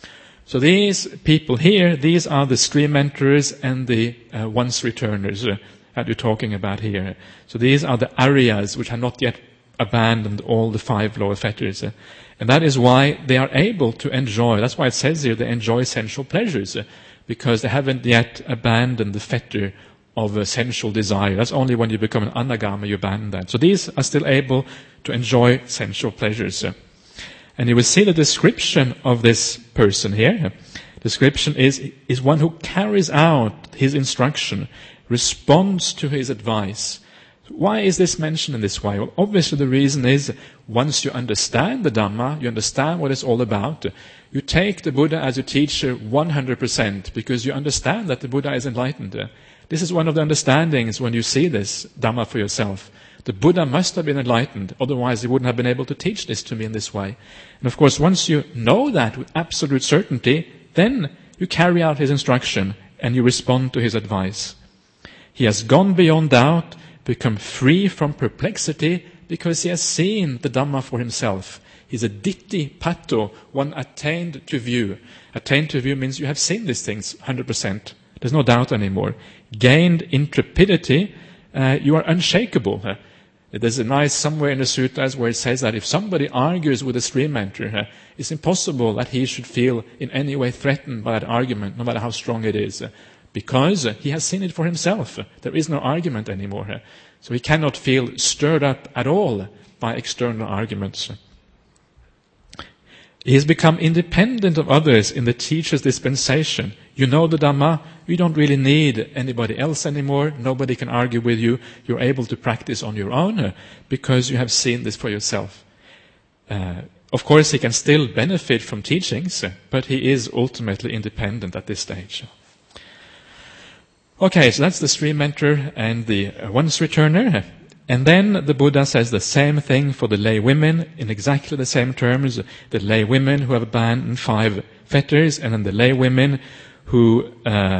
So these people here, these are the stream enterers and the once returners that you're talking about here. So these are the Aryas which have not yet abandoned all the 5 lower fetters. And that is why they are able to enjoy, that's why it says here they enjoy sensual pleasures, because they haven't yet abandoned the fetter of sensual desire. That's only when you become an anagama you abandon that. So these are still able to enjoy sensual pleasures. And you will see the description of this person here. Description is one who carries out his instruction, responds to his advice. Why is this mentioned in this way? Well, obviously the reason is, once you understand the Dhamma, you understand what it's all about, you take the Buddha as your teacher 100%, because you understand that the Buddha is enlightened. This is one of the understandings when you see this Dhamma for yourself. The Buddha must have been enlightened, otherwise he wouldn't have been able to teach this to me in this way. And of course, once you know that with absolute certainty, then you carry out his instruction and you respond to his advice. He has gone beyond doubt, become free from perplexity, because he has seen the Dhamma for himself. He's a ditti patto, one attained to view. Attained to view means you have seen these things 100%. There's no doubt anymore. Gained intrepidity, you are unshakable. There's a nice somewhere in the sutras where it says that if somebody argues with a stream enterer, it's impossible that he should feel in any way threatened by that argument, no matter how strong it is. Because he has seen it for himself. There is no argument anymore. So he cannot feel stirred up at all by external arguments. He has become independent of others in the teacher's dispensation. You know the Dhamma, you don't really need anybody else anymore. Nobody can argue with you. You're able to practice on your own because you have seen this for yourself. Of course, he can still benefit from teachings, but he is ultimately independent at this stage. Okay, so that's the stream enterer and the once returner. And then the Buddha says the same thing for the lay women in exactly the same terms. The lay women who have abandoned 5 fetters, and then the lay women who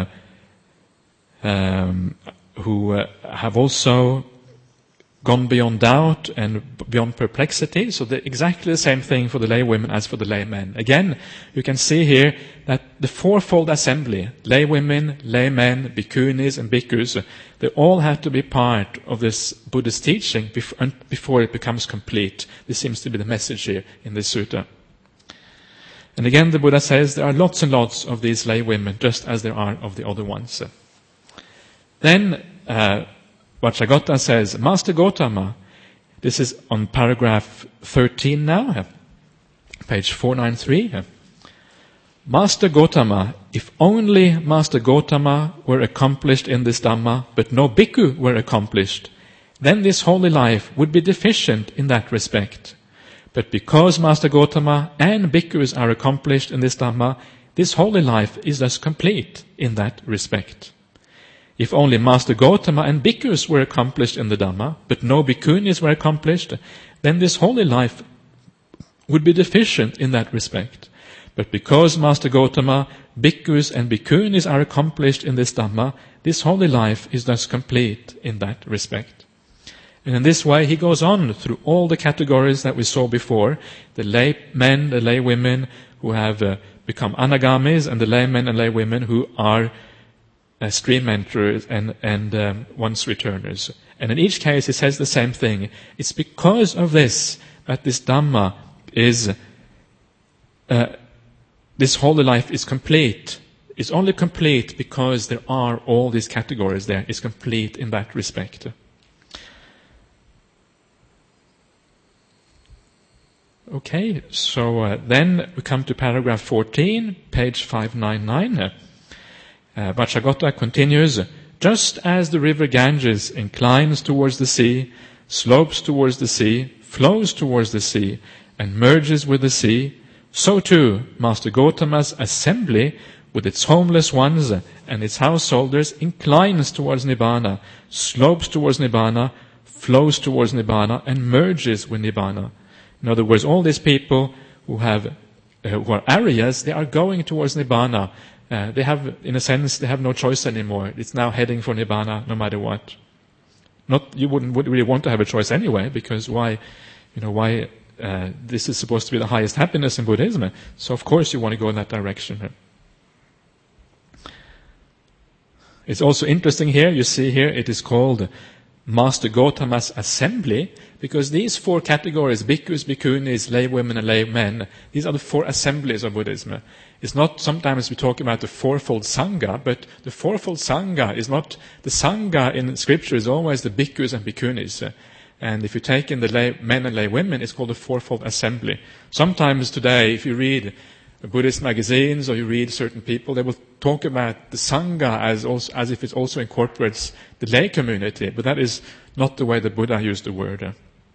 have also gone beyond doubt and beyond perplexity. So exactly the same thing for the lay women as for the lay men. Again, you can see here that the fourfold assembly, lay women, lay men, bhikkhunis and bhikkhus, they all have to be part of this Buddhist teaching before it becomes complete. This seems to be the message here in this sutta. And again, the Buddha says there are lots and lots of these lay women, just as there are of the other ones. Then Vacchagotta says, Master Gautama, this is on paragraph 13 now, page 493. Master Gautama, if only Master Gautama were accomplished in this Dhamma, but no bhikkhu were accomplished, then this holy life would be deficient in that respect. But because Master Gautama and bhikkhus are accomplished in this Dhamma, this holy life is thus complete in that respect. If only Master Gautama and bhikkhus were accomplished in the Dhamma, but no bhikkhunis were accomplished, then this holy life would be deficient in that respect. But because Master Gautama, bhikkhus and bhikkhunis are accomplished in this Dhamma, this holy life is thus complete in that respect. And in this way he goes on through all the categories that we saw before, the lay men, the lay women who have become anagamis, and the lay men and lay women who are stream enterers and once returners. And in each case he says the same thing. It's because of this that this Dhamma is, this holy life is complete. It's only complete because there are all these categories there. It's complete in that respect. Okay, so then we come to paragraph 14, page 599. Vacchagotta continues, just as the river Ganges inclines towards the sea, slopes towards the sea, flows towards the sea, and merges with the sea, so too Master Gautama's assembly with its homeless ones and its householders inclines towards Nibbana, slopes towards Nibbana, flows towards Nibbana, and merges with Nibbana. In other words, all these people who are Aryas, they are going towards Nibbana. They have, in a sense, they have no choice anymore. It's now heading for Nibbana no matter what. You wouldn't really want to have a choice anyway, because why this is supposed to be the highest happiness in Buddhism. So of course you want to go in that direction. It's also interesting here, you see here, it is called Master Gautama's assembly, because these four categories, bhikkhus, bhikkhunis, lay women and lay men, these are the four assemblies of Buddhism. It's not, sometimes we talk about the fourfold Sangha, but the fourfold Sangha is not, the Sangha in Scripture is always the bhikkhus and bhikkhunis. And if you take in the lay men and lay women, it's called the fourfold assembly. Sometimes today, if you read Buddhist magazines or you read certain people, they will talk about the Sangha as if it also incorporates the lay community, but that is not the way the Buddha used the word.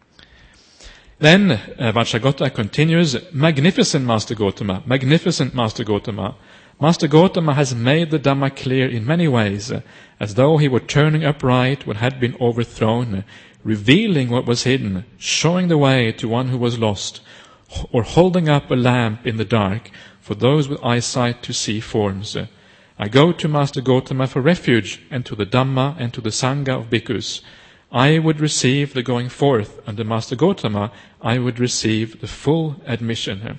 Then Vacchagotta continues, magnificent Master Gautama, magnificent Master Gautama. Master Gautama has made the Dhamma clear in many ways, as though he were turning upright what had been overthrown, revealing what was hidden, showing the way to one who was lost, or holding up a lamp in the dark for those with eyesight to see forms. I go to Master Gautama for refuge, and to the Dhamma and to the Sangha of bhikkhus. I would receive the going forth under Master Gautama. I would receive the full admission.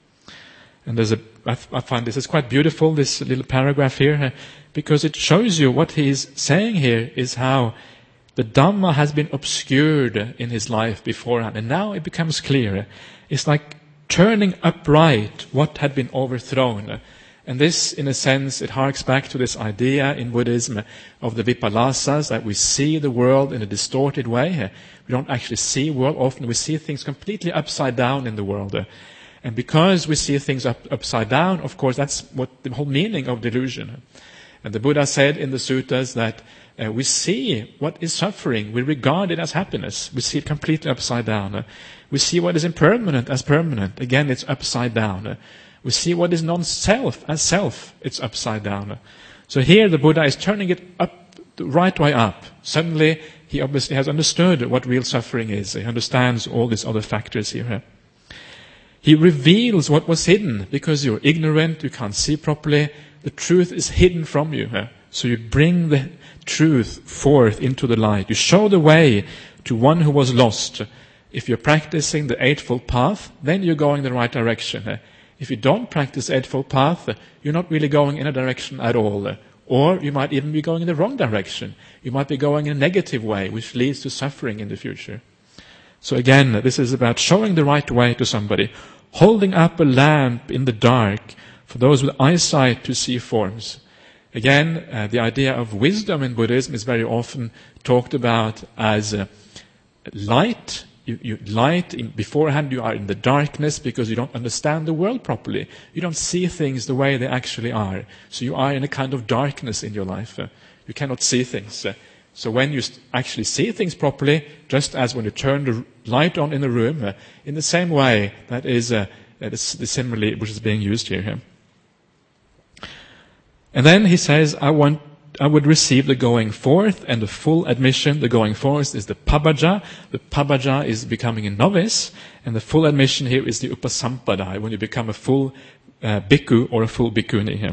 And I find this is quite beautiful, this little paragraph here, because it shows you what he is saying here is how the Dhamma has been obscured in his life beforehand, and now it becomes clear. It's like turning upright what had been overthrown. And this, in a sense, it harks back to this idea in Buddhism of the vipalasas, that we see the world in a distorted way. We don't actually see the world. Often we see things completely upside down in the world. And because we see things upside down, of course, that's what the whole meaning of delusion. And the Buddha said in the suttas that we see what is suffering, we regard it as happiness. We see it completely upside down. We see what is impermanent as permanent. Again, it's upside down. We see what is non-self as self. It's upside down. So here the Buddha is turning it up, the right way up. Suddenly, he obviously has understood what real suffering is. He understands all these other factors here. He reveals what was hidden, because you're ignorant, you can't see properly. The truth is hidden from you. So you bring the truth forth into the light. You show the way to one who was lost. If you're practicing the Eightfold Path, then you're going the right direction. If you don't practice the Eightfold Path, you're not really going in a direction at all. Or you might even be going in the wrong direction. You might be going in a negative way, which leads to suffering in the future. So again, this is about showing the right way to somebody. Holding up a lamp in the dark for those with eyesight to see forms. Again, the idea of wisdom in Buddhism is very often talked about as light. Beforehand you are in the darkness because you don't understand the world properly. You don't see things the way they actually are. So you are in a kind of darkness in your life. You cannot see things. So when you actually see things properly, just as when you turn the light on in the room, in the same way, that is the simile which is being used here. And then he says, I would receive the going forth and the full admission. The going forth is the pabbaja. The pabbaja is becoming a novice, and the full admission here is the upasampada, when you become a full bhikkhu or a full bhikkhuni here.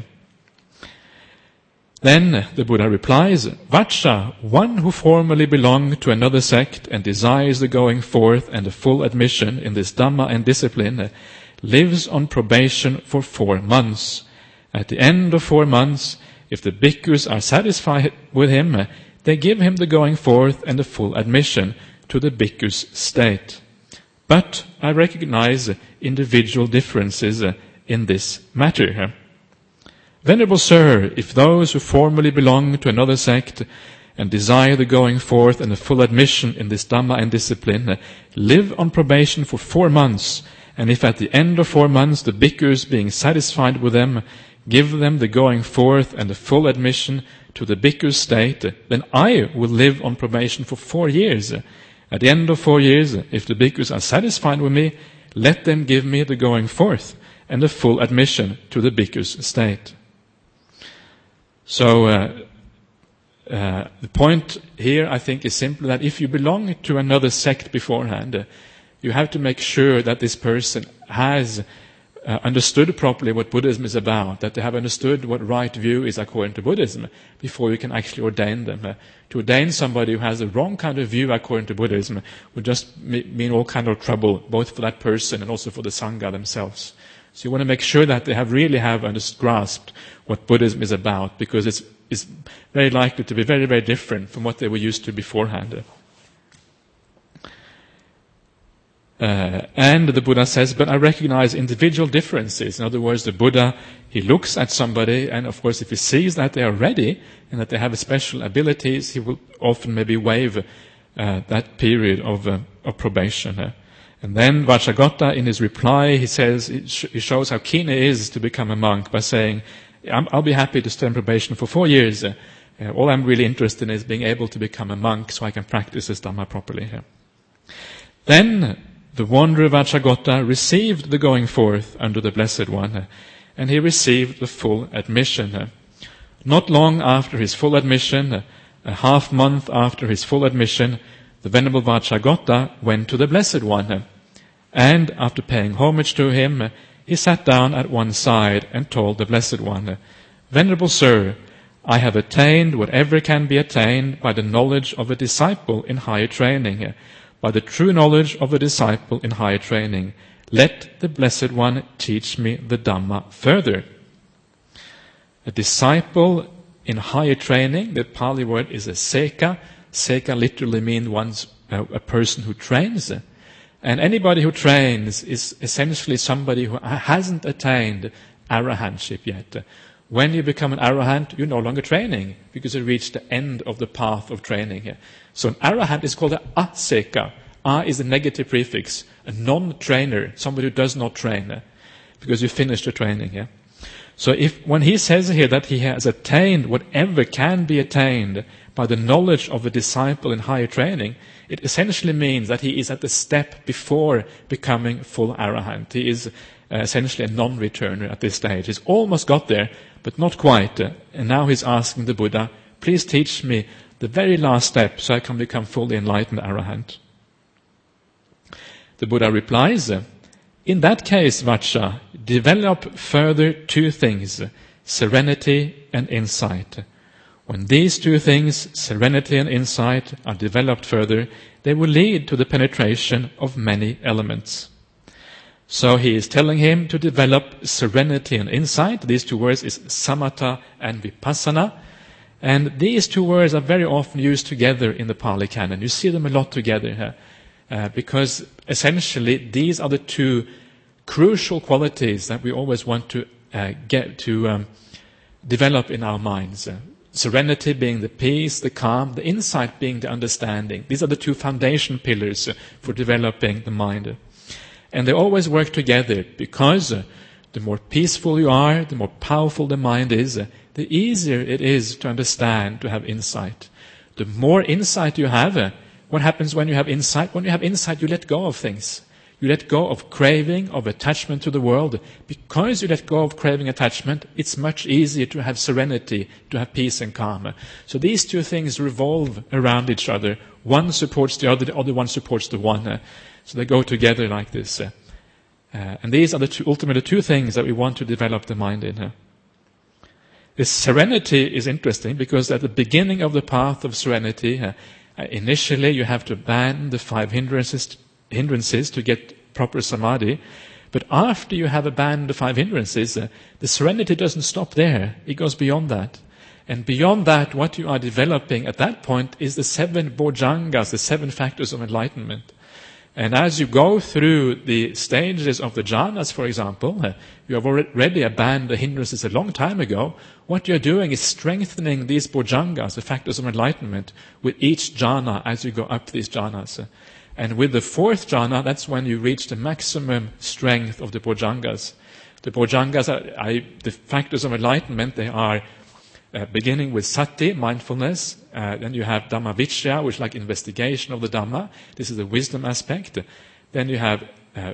Then the Buddha replies, Vacha, one who formerly belonged to another sect and desires the going forth and the full admission in this Dhamma and discipline, lives on probation for 4 months. At the end of 4 months, if the bhikkhus are satisfied with him, they give him the going forth and the full admission to the bhikkhu's state. But I recognize individual differences in this matter. Venerable Sir, if those who formerly belong to another sect and desire the going forth and the full admission in this Dhamma and discipline live on probation for 4 months, And if at the end of 4 months the bhikkhus, being satisfied with them, give them the going forth and the full admission to the bhikkhu state, then I will live on probation for 4 years. At the end of 4 years, if the bhikkhus are satisfied with me, let them give me the going forth and the full admission to the bhikkhu's state. So the point here, I think, is simply that if you belong to another sect beforehand, you have to make sure that this person has understood properly what Buddhism is about, that they have understood what right view is according to Buddhism, before you can actually ordain them. To ordain somebody who has the wrong kind of view according to Buddhism would just mean all kind of trouble, both for that person and also for the Sangha themselves. So you want to make sure that they really have grasped what Buddhism is about, because it's very likely to be very, very different from what they were used to beforehand. And the Buddha says, but I recognize individual differences. In other words, the Buddha, he looks at somebody, and of course if he sees that they are ready and that they have special abilities, he will often maybe waive that period of probation. And then Vajragota, in his reply, he says, he shows how keen he is to become a monk by saying, I'll be happy to stay on probation for 4 years. All I'm really interested in is being able to become a monk so I can practice this Dhamma properly. Then the wanderer Vajragota received the going forth under the Blessed One, and he received the full admission. Not long after his full admission, a half month after his full admission, the Venerable Vajragota went to the Blessed One, and after paying homage to him, he sat down at one side and told the Blessed One, Venerable Sir, I have attained whatever can be attained by the knowledge of a disciple in higher training, by the true knowledge of a disciple in higher training. Let the Blessed One teach me the Dhamma further. A disciple in higher training, the Pali word is a seka. Seka literally means a person who trains. And anybody who trains is essentially somebody who hasn't attained arahantship yet. When you become an arahant, you're no longer training, because you reach the end of the path of training. So an arahant is called an aseka. A is a negative prefix, a non-trainer, somebody who does not train, because you finished the training. So when he says here that he has attained whatever can be attained by the knowledge of a disciple in higher training, it essentially means that he is at the step before becoming full arahant. He is essentially a non-returner at this stage. He's almost got there, but not quite. And now he's asking the Buddha, please teach me the very last step so I can become fully enlightened arahant. The Buddha replies, in that case, Vacha, develop further 2 things, serenity and insight. When these 2 things, serenity and insight, are developed further, they will lead to the penetration of many elements. So he is telling him to develop serenity and insight. These 2 words is samatha and vipassana. And these 2 words are very often used together in the Pali Canon. You see them a lot together because essentially these are the 2 crucial qualities that we always want to develop in our minds. Serenity being the peace, the calm, the insight being the understanding. These are the 2 foundation pillars for developing the mind. And they always work together, because the more peaceful you are, the more powerful the mind is, the easier it is to understand, to have insight. The more insight you have, what happens when you have insight? When you have insight, you let go of things. You let go of craving, of attachment to the world. Because you let go of craving, attachment, it's much easier to have serenity, to have peace and calm. So these 2 things revolve around each other. One supports the other one supports the one. So they go together like this. And these are ultimately 2 things that we want to develop the mind in. This serenity is interesting because at the beginning of the path of serenity, initially you have to abandon the 5 hindrances to get proper samadhi. But after you have abandoned the 5 hindrances, the serenity doesn't stop there. It goes beyond that. And beyond that, what you are developing at that point is the 7 bojjhangas, the 7 factors of enlightenment. And as you go through the stages of the jhanas, for example, you have already abandoned the hindrances a long time ago. What you're doing is strengthening these bojjhangas, the factors of enlightenment, with each jhana as you go up these jhanas. And with the fourth jhana, that's when you reach the maximum strength of the bojjhangas. The bojjhangas are the factors of enlightenment. They are beginning with sati, mindfulness. Then you have dhammavichya, which is like investigation of the Dhamma. This is the wisdom aspect. Then you have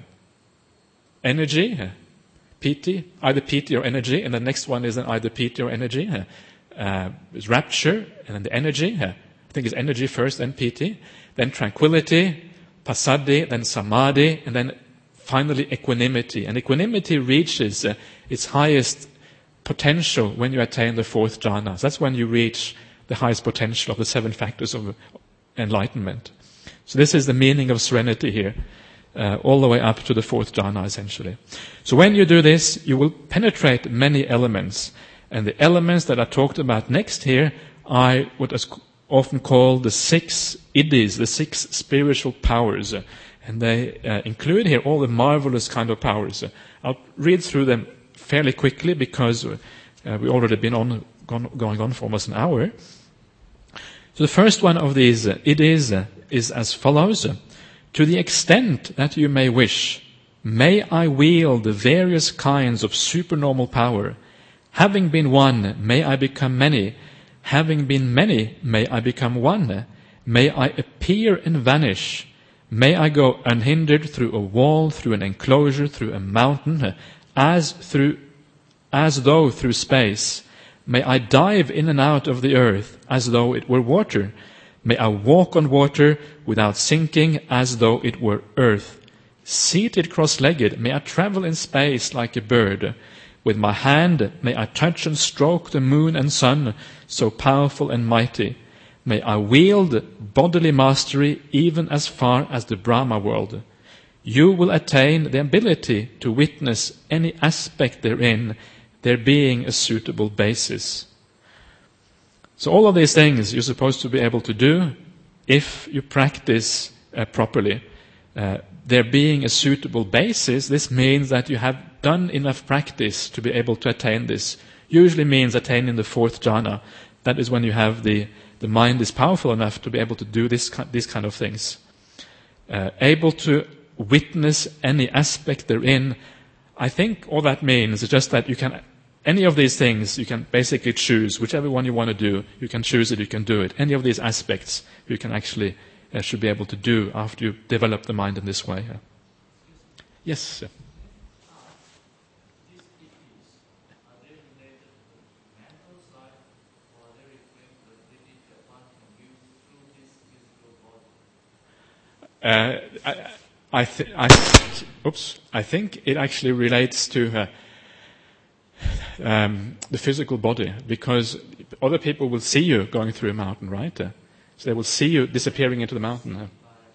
energy, piti, either piti or energy. And the next one is either piti or energy. It's rapture, and then the energy. I think it's energy first, then piti. Then tranquility, passaddhi, then samadhi, and then finally equanimity. And equanimity reaches its highest potential when you attain the fourth jhana. So that's when you reach the highest potential of the 7 factors of enlightenment. So this is the meaning of serenity here, all the way up to the fourth jhana, essentially. So when you do this, you will penetrate many elements. And the elements that are talked about next here are what is often called the 6 iddhis, the 6 spiritual powers. And they include here all the marvelous kind of powers. I'll read through them fairly quickly because we've already been going on for almost an hour. So the first one of these iddhis is as follows. To the extent that you may wish, may I wield the various kinds of supernormal power. Having been one, may I become many. Having been many, may I become one. May I appear and vanish. May I go unhindered through a wall, through an enclosure, through a mountain, as though through space. May I dive in and out of the earth as though it were water. May I walk on water without sinking as though it were earth. Seated cross-legged, may I travel in space like a bird. With my hand may I touch and stroke the moon and sun, so powerful and mighty. May I wield bodily mastery even as far as the Brahma world. You will attain the ability to witness any aspect therein, there being a suitable basis. So all of these things you're supposed to be able to do if you practice properly. There being a suitable basis, this means that you have done enough practice to be able to attain this. Usually means attaining the fourth jhana. That is when you have the mind is powerful enough to be able to do these kind of things. Able to witness any aspect therein. I think all that means is just that you can, any of these things, you can basically choose. Whichever one you want to do, you can choose it, you can do it. Any of these aspects you can actually should be able to do after you develop the mind in this way. Yes? I think it actually relates to the physical body, because other people will see you going through a mountain, right? So they will see you disappearing into the mountain.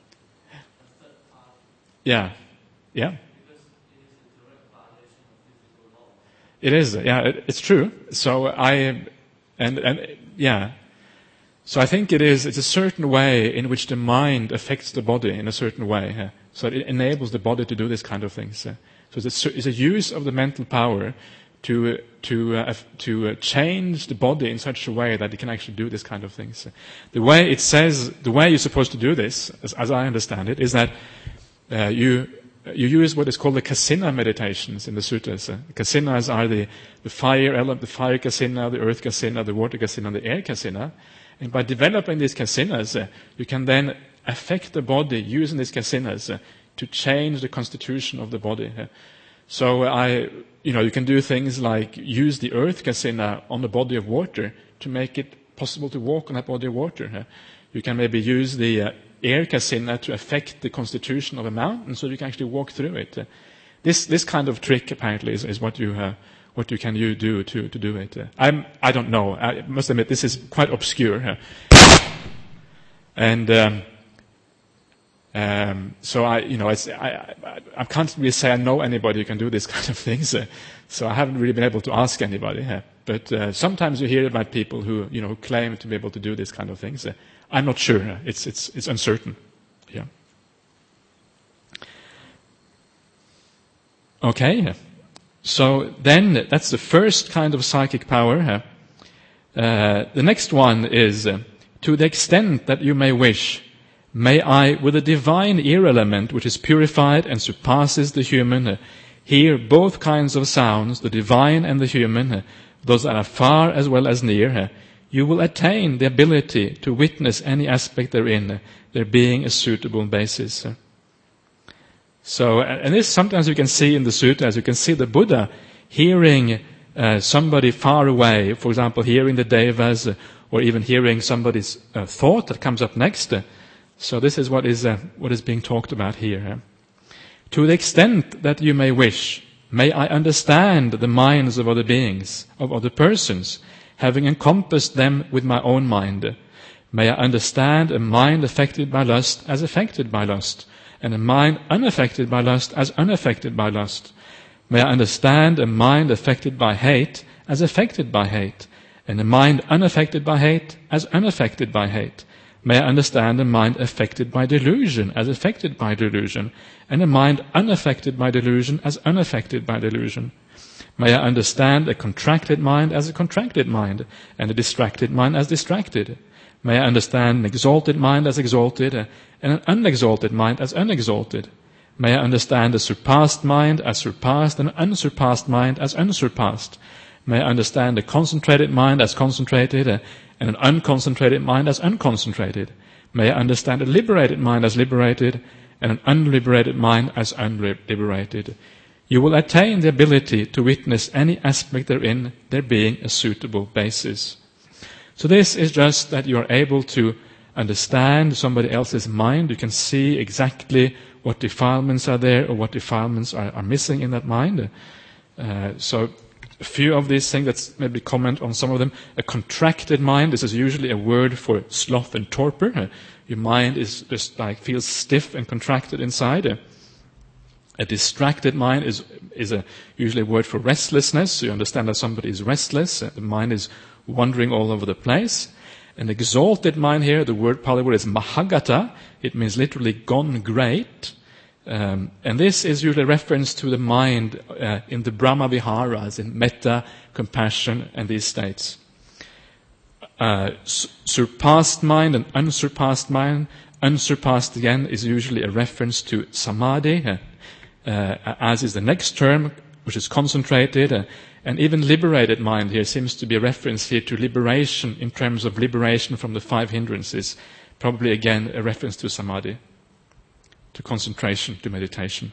Yeah. It is. Yeah, it's true. So So I think it's a certain way in which the mind affects the body in a certain way. So it enables the body to do this kind of things. So it's a use of the mental power to change the body in such a way that it can actually do this kind of things. The way it says, the way you're supposed to do this, as I understand it, is that you use what is called the kasina meditations in the sutras. Kasinas are the fire element, the fire kasina, the earth kasina, the water kasina, the air kasina. And by developing these kasinas, you can then affect the body using these kasinas to change the constitution of the body. So you can do things like use the earth kasina on the body of water to make it possible to walk on that body of water. You can maybe use the air kasina to affect the constitution of a mountain so you can actually walk through it. This kind of trick apparently is what you can do to do it. I don't know. I must admit this is quite obscure. And so I can't really say I know anybody who can do this kind of things. So I haven't really been able to ask anybody. But sometimes you hear about people who claim to be able to do this kind of things. I'm not sure. It's uncertain. Yeah. Okay. So then that's the first kind of psychic power. The next one is to the extent that you may wish, may I, with a divine ear element which is purified and surpasses the human, hear both kinds of sounds, the divine and the human, those that are far as well as near, you will attain the ability to witness any aspect therein, there being a suitable basis. So, and this sometimes you can see in the sutras, you can see the Buddha hearing somebody far away, for example, hearing the devas, or even hearing somebody's thought that comes up next. So this is what is being talked about here. To the extent that you may wish, may I understand the minds of other beings, of other persons, having encompassed them with my own mind. May I understand a mind affected by lust as affected by lust, and a mind unaffected by lust as unaffected by lust. May I understand a mind affected by hate as affected by hate, and a mind unaffected by hate as unaffected by hate. May I understand a mind affected by delusion as affected by delusion, and a mind unaffected by delusion as unaffected by delusion. May I understand a contracted mind as a contracted mind, and a distracted mind as distracted. May I understand an exalted mind as exalted, and an unexalted mind as unexalted. May I understand a surpassed mind as surpassed, and an unsurpassed mind as unsurpassed. May I understand a concentrated mind as concentrated, and an unconcentrated mind as unconcentrated. May I understand a liberated mind as liberated, and an unliberated mind as unliberated. You will attain the ability to witness any aspect therein, there being a suitable basis. So this is just that you are able to understand somebody else's mind. You can see exactly what defilements are there or what defilements are missing in that mind. So a few of these things, let's maybe comment on some of them. A contracted mind, this is usually a word for sloth and torpor. Your mind is just like feels stiff and contracted inside. A distracted mind is usually a word for restlessness. So you understand that somebody is restless. The mind is wandering all over the place. An exalted mind here, the Pali word is mahagata. It means literally gone great. And this is usually a reference to the mind in the Brahma Viharas, in metta, compassion, and these states. Surpassed mind and unsurpassed mind. Unsurpassed, again, is usually a reference to samadhi, as is the next term, which is concentrated. And even liberated mind here seems to be a reference here to liberation in terms of liberation from the 5 hindrances. Probably, again, a reference to samadhi, to concentration, to meditation.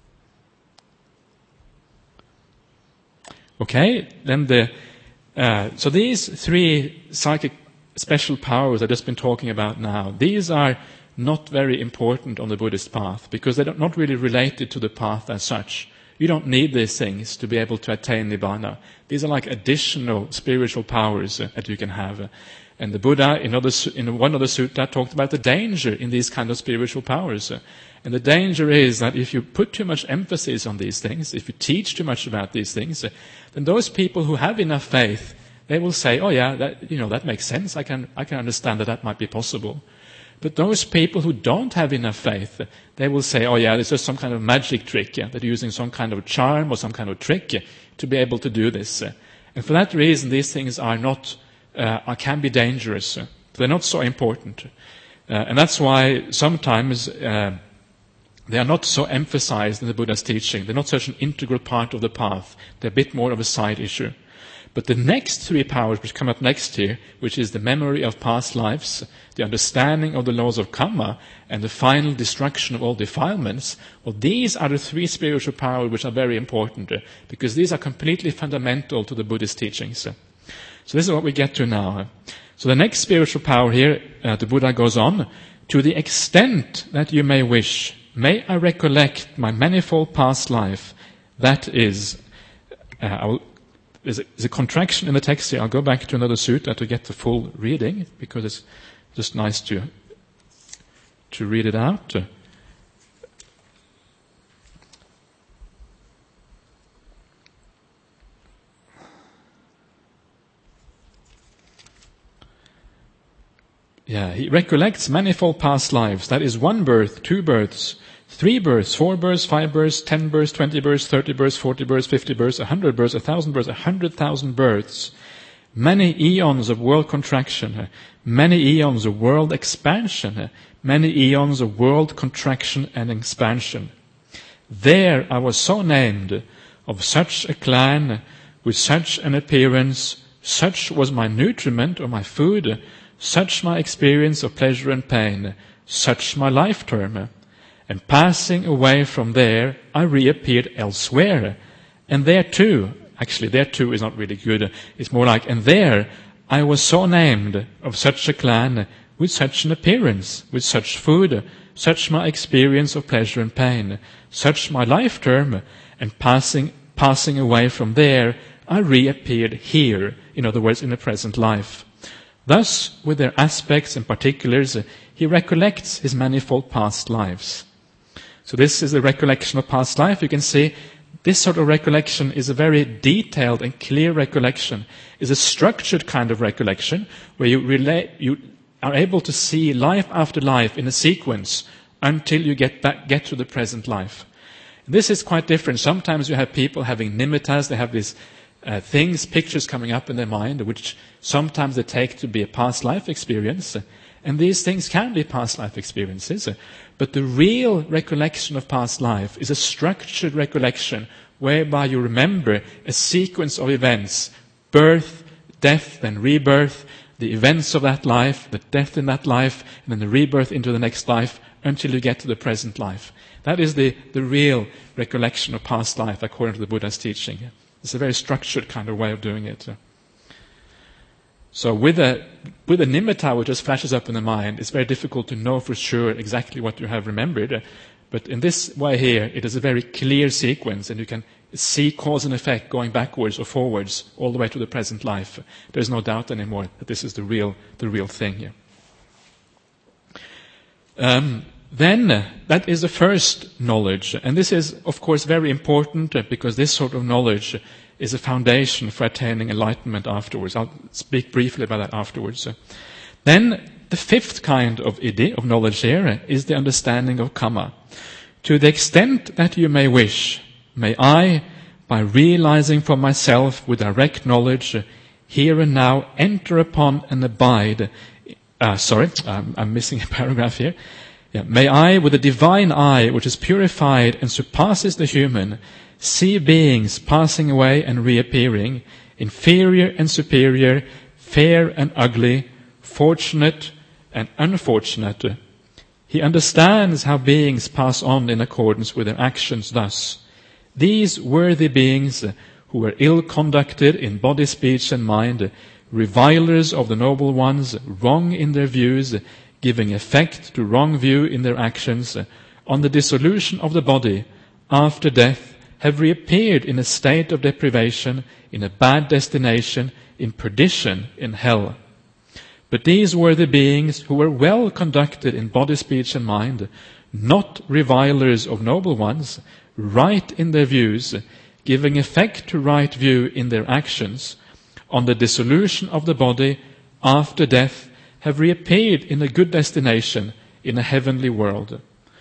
Okay, then so these 3 psychic special powers I've just been talking about now, these are not very important on the Buddhist path because they're not really related to the path as such. You don't need these things to be able to attain Nibbana. These are like additional spiritual powers that you can have. And the Buddha, in one other sutta, talked about the danger in these kind of spiritual powers. And the danger is that if you put too much emphasis on these things, if you teach too much about these things, then those people who have enough faith, they will say, oh yeah, that makes sense. I can understand that might be possible. But those people who don't have enough faith, they will say, oh yeah, it's just some kind of magic trick. Yeah? They're using some kind of charm or some kind of trick to be able to do this. And for that reason, these things can be dangerous. They're not so important. And that's why sometimes they are not so emphasized in the Buddha's teaching. They're not such an integral part of the path. They're a bit more of a side issue. But the next 3 powers which come up next here, which is the memory of past lives, the understanding of the laws of karma, and the final destruction of all defilements, well, these are the 3 spiritual powers which are very important, because these are completely fundamental to the Buddhist teachings. So this is what we get to now. So the next spiritual power here, the Buddha goes on, to the extent that you may wish, may I recollect my manifold past life, that is, there's a contraction in the text here. I'll go back to another sutta to get the full reading, because it's just nice to read it out. Yeah, he recollects manifold past lives. That is 1 birth, 2 births, 3 births, 4 births, 5 births, 10 births, 20 births, 30 births, 40 births, 50 births, 100 births, 1,000 births, 100,000 births, many eons of world contraction, many eons of world expansion, many eons of world contraction and expansion. There I was so named, of such a clan, with such an appearance, such was my nutriment or my food, such my experience of pleasure and pain, such my life term. And passing away from there, I reappeared elsewhere. And there too, actually there too is not really good, it's more like, and there I was so named, of such a clan, with such an appearance, with such food, such my experience of pleasure and pain, such my life term, and passing away from there, I reappeared here, in other words, in the present life. Thus, with their aspects and particulars, he recollects his manifold past lives. So this is the recollection of past life. You can see this sort of recollection is a very detailed and clear recollection, is a structured kind of recollection where you are able to see life after life in a sequence until you get to the present life. This is quite different. Sometimes you have people having nimittas, they have these pictures coming up in their mind, which sometimes they take to be a past life experience. And these things can be past life experiences. But the real recollection of past life is a structured recollection whereby you remember a sequence of events, birth, death, and rebirth, the events of that life, the death in that life, and then the rebirth into the next life until you get to the present life. That is the real recollection of past life according to the Buddha's teaching. It's a very structured kind of way of doing it. So with a nimitta which just flashes up in the mind, it's very difficult to know for sure exactly what you have remembered. But in this way here, it is a very clear sequence, and you can see cause and effect going backwards or forwards all the way to the present life. There's no doubt anymore that this is the real thing here. Then, that is the first knowledge. And this is, of course, very important because this sort of knowledge is a foundation for attaining enlightenment afterwards. I'll speak briefly about that afterwards. Then, the fifth kind of idea, of knowledge here, is the understanding of karma. To the extent that you may wish, may I, by realizing for myself with direct knowledge, here and now enter upon and abide. I'm missing a paragraph here. May I, with a divine eye which is purified and surpasses the human, see beings passing away and reappearing, inferior and superior, fair and ugly, fortunate and unfortunate. He understands how beings pass on in accordance with their actions thus. These worthy beings who were ill-conducted in body, speech and mind, revilers of the noble ones, wrong in their views, giving effect to wrong view in their actions, on the dissolution of the body, after death, have reappeared in a state of deprivation, in a bad destination, in perdition, in hell. But these were the beings who were well conducted in body, speech and mind, not revilers of noble ones, right in their views, giving effect to right view in their actions, on the dissolution of the body, after death, have reappeared in a good destination, in a heavenly world.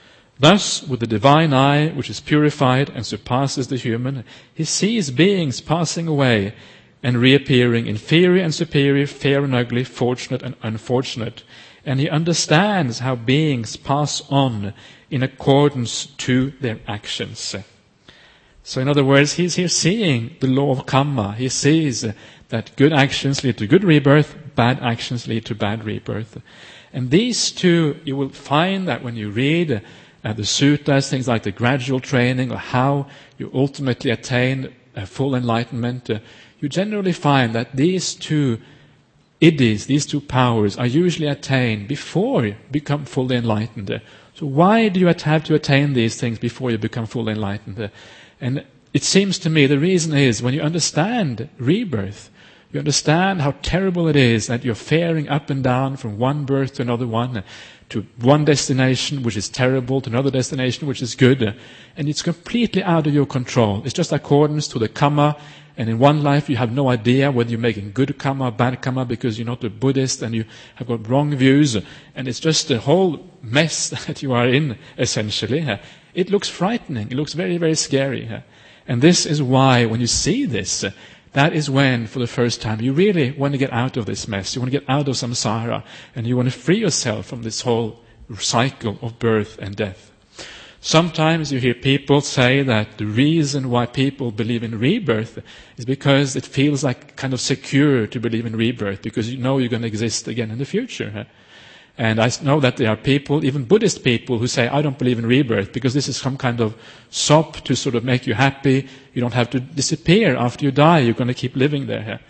Thus, with the divine eye, which is purified and surpasses the human, he sees beings passing away and reappearing, inferior and superior, fair and ugly, fortunate and unfortunate. And he understands how beings pass on in accordance to their actions. So in other words, he's here seeing the law of karma. He sees that good actions lead to good rebirth, bad actions lead to bad rebirth. And these two, you will find that when you read the suttas, things like the gradual training or how you ultimately attain full enlightenment, you generally find that these two iddhis, these two powers, are usually attained before you become fully enlightened. So why do you have to attain these things before you become fully enlightened? And it seems to me the reason is when you understand rebirth, you understand how terrible it is that you're faring up and down from one birth to another one, to one destination which is terrible, to another destination which is good, and it's completely out of your control. It's just accordance to the karma, and in one life you have no idea whether you're making good karma or bad karma because you're not a Buddhist and you have got wrong views, and it's just a whole mess that you are in, essentially. It looks frightening. It looks very, very scary. And this is why when you see this, that is when, for the first time, you really want to get out of this mess. You want to get out of samsara, and you want to free yourself from this whole cycle of birth and death. Sometimes you hear people say that the reason why people believe in rebirth is because it feels like kind of secure to believe in rebirth, because you know you're going to exist again in the future. And I know that there are people, even Buddhist people, who say, I don't believe in rebirth because this is some kind of sop to sort of make you happy. You don't have to disappear after you die. You're going to keep living there.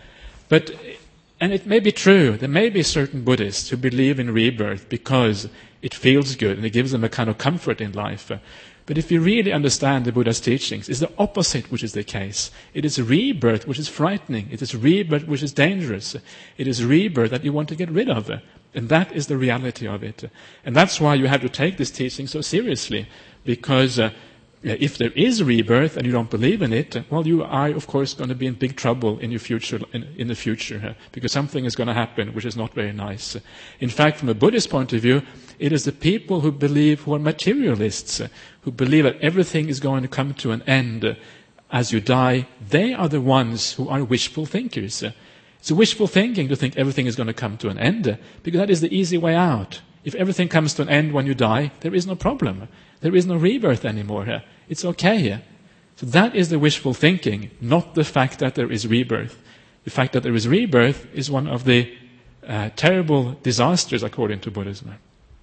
And it may be true. There may be certain Buddhists who believe in rebirth because it feels good and it gives them a kind of comfort in life. But if you really understand the Buddha's teachings, it's the opposite which is the case. It is rebirth which is frightening. It is rebirth which is dangerous. It is rebirth that you want to get rid of. And that is the reality of it. And that's why you have to take this teaching so seriously. Because if there is rebirth and you don't believe in it, well, you are, of course, going to be in big trouble in your future, in the future, because something is going to happen which is not very nice. In fact, from a Buddhist point of view, it is the people who are materialists, who believe that everything is going to come to an end as you die. They are the ones who are wishful thinkers. It's a wishful thinking to think everything is going to come to an end, because that is the easy way out. If everything comes to an end when you die, there is no problem. There is no rebirth anymore. It's okay. So that is the wishful thinking, not the fact that there is rebirth. The fact that there is rebirth is one of the terrible disasters according to Buddhism.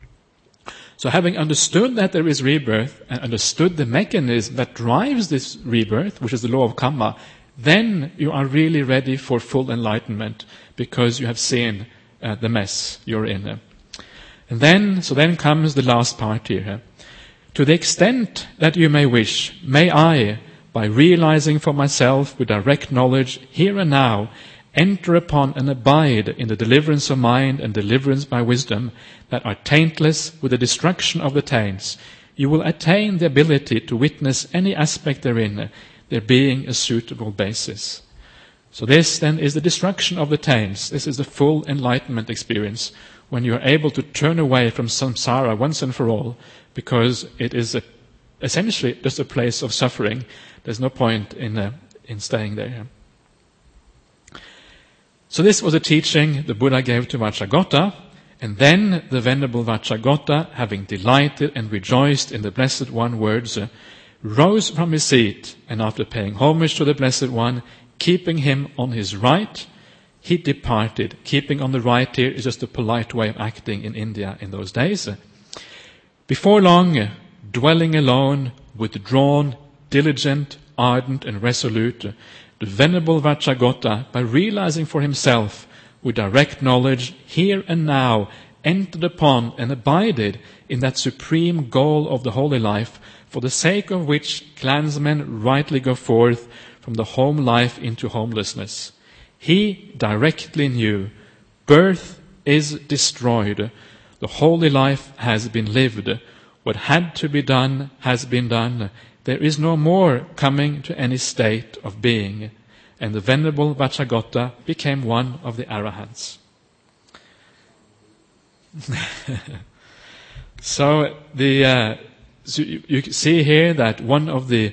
So having understood that there is rebirth and understood the mechanism that drives this rebirth, which is the law of karma, then you are really ready for full enlightenment, because you have seen the mess you're in. And then comes the last part here. To the extent that you may wish, may I, by realizing for myself with direct knowledge here and now, enter upon and abide in the deliverance of mind and deliverance by wisdom that are taintless with the destruction of the taints, you will attain the ability to witness any aspect therein, there being a suitable basis. So this then is the destruction of the taints. This is the full enlightenment experience, when you are able to turn away from samsara once and for all, because it is essentially just a place of suffering. There's no point in staying there. So this was a teaching the Buddha gave to Vacchagotta, and then the Venerable Vacchagotta, having delighted and rejoiced in the Blessed One words, rose from his seat, and after paying homage to the Blessed One, keeping him on his right, he departed. Keeping on the right here is just a polite way of acting in India in those days. Before long, dwelling alone, withdrawn, diligent, ardent, and resolute, the Venerable Vacchagotta, by realizing for himself with direct knowledge here and now, entered upon and abided in that supreme goal of the holy life, for the sake of which clansmen rightly go forth from the home life into homelessness. He directly knew birth is destroyed. The holy life has been lived. What had to be done has been done. There is no more coming to any state of being. And the Venerable Vacchagotta became one of the Arahants. So you see here that one of the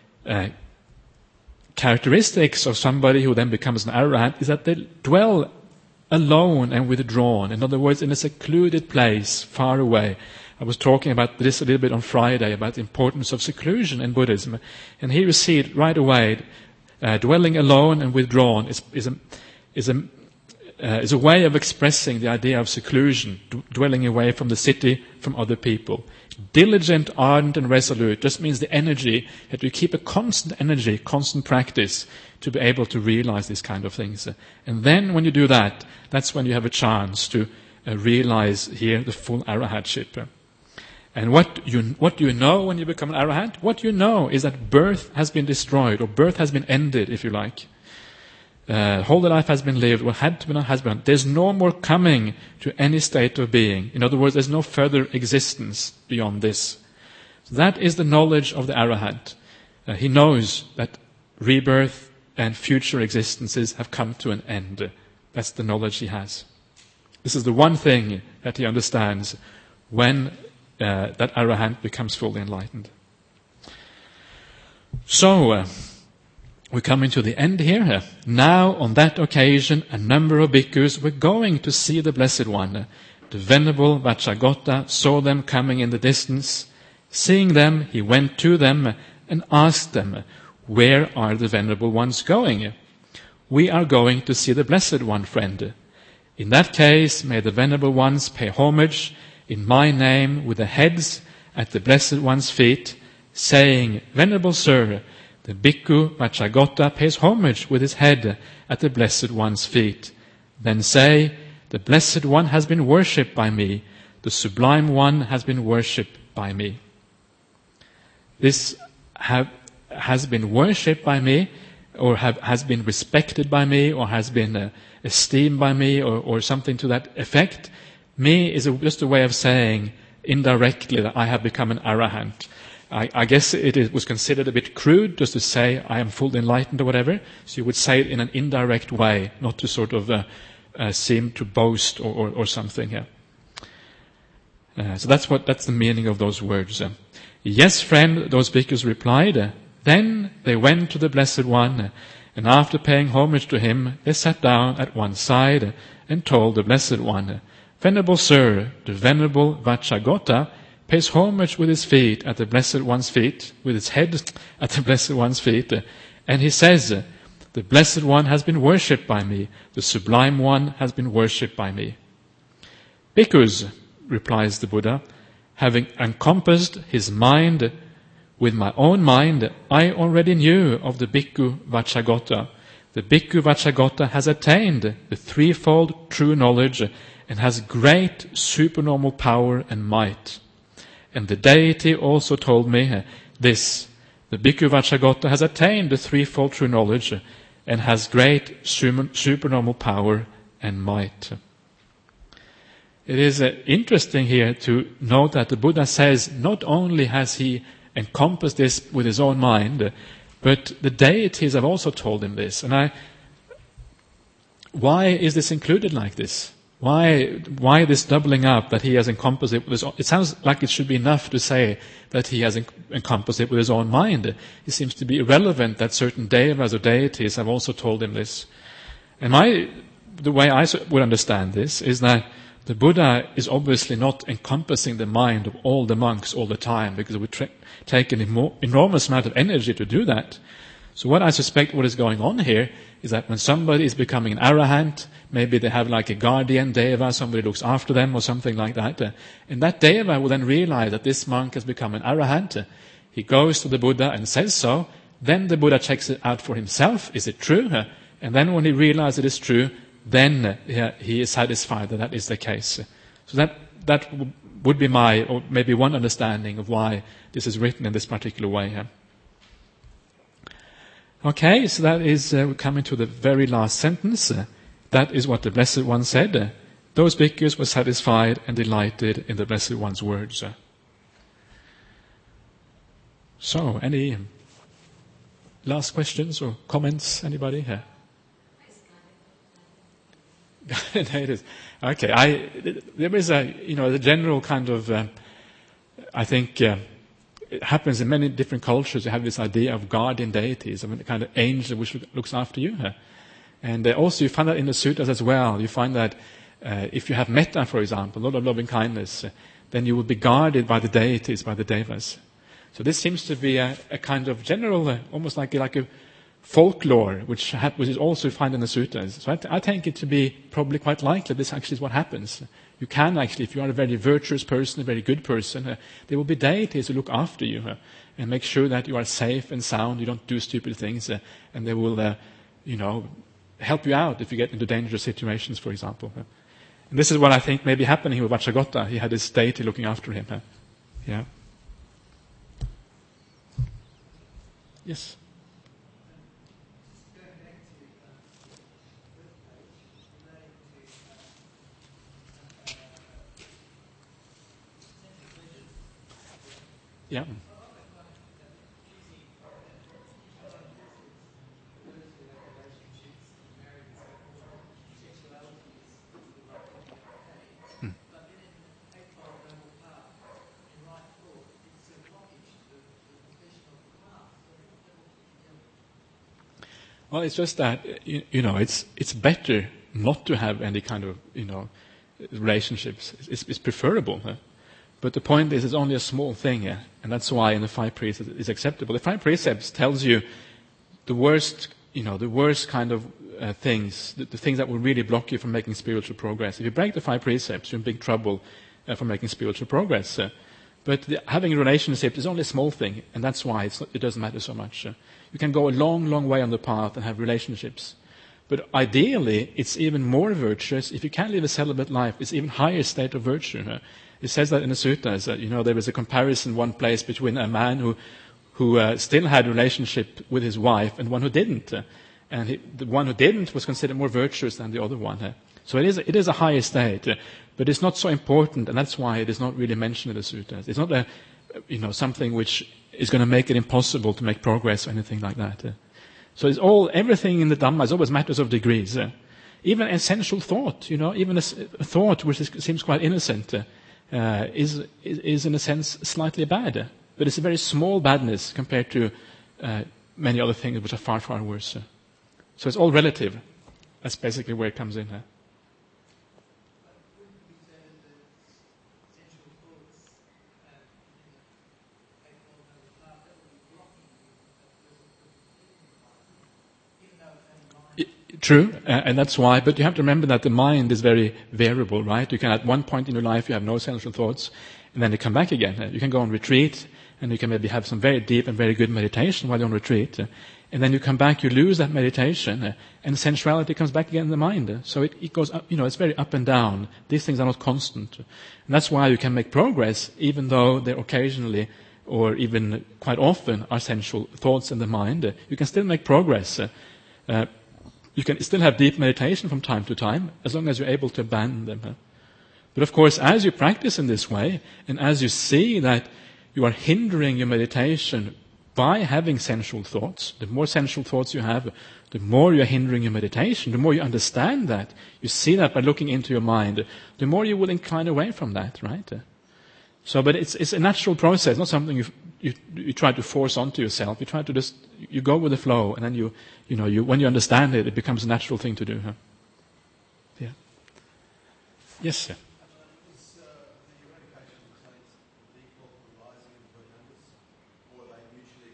characteristics of somebody who then becomes an Arahant is that they dwell alone and withdrawn. In other words, in a secluded place, far away. I was talking about this a little bit on Friday, about the importance of seclusion in Buddhism. And here you see it right away. Dwelling alone and withdrawn is a way of expressing the idea of seclusion, dwelling away from the city, from other people. Diligent, ardent, and resolute just means the energy, that you keep a constant energy, constant practice to be able to realize these kind of things. And then when you do that, that's when you have a chance to realize here the full arahantship. And what you know when you become an arahant? What you know is that birth has been destroyed, or birth has been ended, if you like. Holy life has been lived, what had to be done has been done. There's no more coming to any state of being. In other words, there's no further existence beyond this. So that is the knowledge of the arahant. He knows that rebirth and future existences have come to an end. That's the knowledge he has. This is the one thing that he understands when that arahant becomes fully enlightened. So, we're coming to the end here. Now, on that occasion, a number of bhikkhus were going to see the Blessed One. The venerable Vacchagotta saw them coming in the distance. Seeing them, he went to them and asked them, "Where are the venerable ones going?" "We are going to see the Blessed One, friend." "In that case, may the venerable ones pay homage in my name with the heads at the Blessed One's feet, saying, 'Venerable Sir, the Bhikkhu Vacchagotta pays homage with his head at the Blessed One's feet.' Then say, 'The Blessed One has been worshipped by me. The Sublime One has been worshipped by me.'" This has been worshipped by me, or has been respected by me, or has been esteemed by me, or something to that effect. Me is just a way of saying indirectly that I have become an arahant. I guess it was considered a bit crude just to say I am fully enlightened or whatever. So you would say it in an indirect way, not to sort of seem to boast or something here. So that's the meaning of those words. "Yes, friend," those bhikkhus replied. Then they went to the Blessed One, and after paying homage to him, they sat down at one side and told the Blessed One, "Venerable Sir, the Venerable Vacchagotta pays homage with his feet at the Blessed One's feet, with his head at the Blessed One's feet, and he says, 'The Blessed One has been worshipped by me, the Sublime One has been worshipped by me.'" "Bhikkhus," replies the Buddha, "having encompassed his mind with my own mind, I already knew of the Bhikkhu Vacchagotta. The Bhikkhu Vacchagotta has attained the threefold true knowledge and has great supernormal power and might. And the deity also told me this, the Bhikkhu Vacchagotta has attained the threefold true knowledge and has great supernormal power and might." It is interesting here to note that the Buddha says not only has he encompassed this with his own mind, but the deities have also told him this. And why is this included like this? Why this doubling up that he has encompassed it with his own? It sounds like it should be enough to say that he has encompassed it with his own mind. It seems to be irrelevant that certain devas or deities have also told him this. And the way I would understand this is that the Buddha is obviously not encompassing the mind of all the monks all the time, because it would take an enormous amount of energy to do that. So what I suspect what is going on here is that when somebody is becoming an arahant, maybe they have like a guardian deva, somebody looks after them or something like that, and that deva will then realize that this monk has become an arahant. He goes to the Buddha and says so. Then the Buddha checks it out for himself. Is it true? And then when he realizes it is true, then he is satisfied that is the case. So that would be my, or maybe one understanding of why this is written in this particular way. Okay, so that is, we're coming to the very last sentence. That is what the Blessed One said. Those bhikkhus were satisfied and delighted in the Blessed One's words. So, any last questions or comments? Anybody here? It is. Okay, there is the general kind of, I think, it happens in many different cultures. You have this idea of guardian deities, of a kind of angel which looks after you. And also you find that in the sutras as well. You find that if you have metta, for example, a lot of loving kindness, then you will be guarded by the deities, by the devas. So this seems to be a kind of general, almost like a folklore, which is also found in the sutras. So I think it to be probably quite likely this actually is what happens. You can actually, if you are a very virtuous person, a very good person, there will be deities who look after you and make sure that you are safe and sound, you don't do stupid things, and they will, help you out if you get into dangerous situations, for example. And this is what I think may be happening with Vacchagotta. He had this deity looking after him. Yeah. Yes. Yeah. Well, it's just that it's better not to have any kind of relationships is preferable. But the point is, it's only a small thing, and that's why in the 5 precepts it's acceptable. The 5 precepts tells you the worst kind of things, the things that will really block you from making spiritual progress. If you break the 5 precepts, you're in big trouble for making spiritual progress. But having a relationship is only a small thing, and that's why it doesn't matter so much. You can go a long, long way on the path and have relationships. But ideally, it's even more virtuous. If you can live a celibate life, it's even higher state of virtue. It says that in the suttas, that there was a comparison one place between a man who still had a relationship with his wife and one who didn't. And the one who didn't was considered more virtuous than the other one. So it is a higher state, but it's not so important, and that's why it is not really mentioned in the suttas. It's not something which is going to make it impossible to make progress or anything like that. So everything in the Dhamma is always matters of degrees. Even essential thought, even a thought which seems quite innocent, is in a sense slightly bad. But it's a very small badness compared to many other things which are far, far worse. So it's all relative. That's basically where it comes in. True, and that's why, but you have to remember that the mind is very variable, right? You can, at one point in your life, you have no essential thoughts, and then they come back again. You can go on retreat, and you can maybe have some very deep and very good meditation while you're on retreat, and then you come back, you lose that meditation, and sensuality comes back again in the mind. So it goes up, it's very up and down. These things are not constant. And that's why you can make progress, even though there occasionally, or even quite often, are sensual thoughts in the mind. You can still make progress. You can still have deep meditation from time to time, as long as you're able to abandon them. But of course, as you practice in this way, and as you see that you are hindering your meditation by having sensual thoughts, the more sensual thoughts you have, the more you're hindering your meditation, the more you understand that, you see that by looking into your mind, the more you will incline away from that, right? So, but it's a natural process, not something you try to force onto yourself. You try to you go with the flow, and then when you understand it, it becomes a natural thing to do. Yeah. Yes, sir. Is the eradication between default and rising and Bhujangas, or are they mutually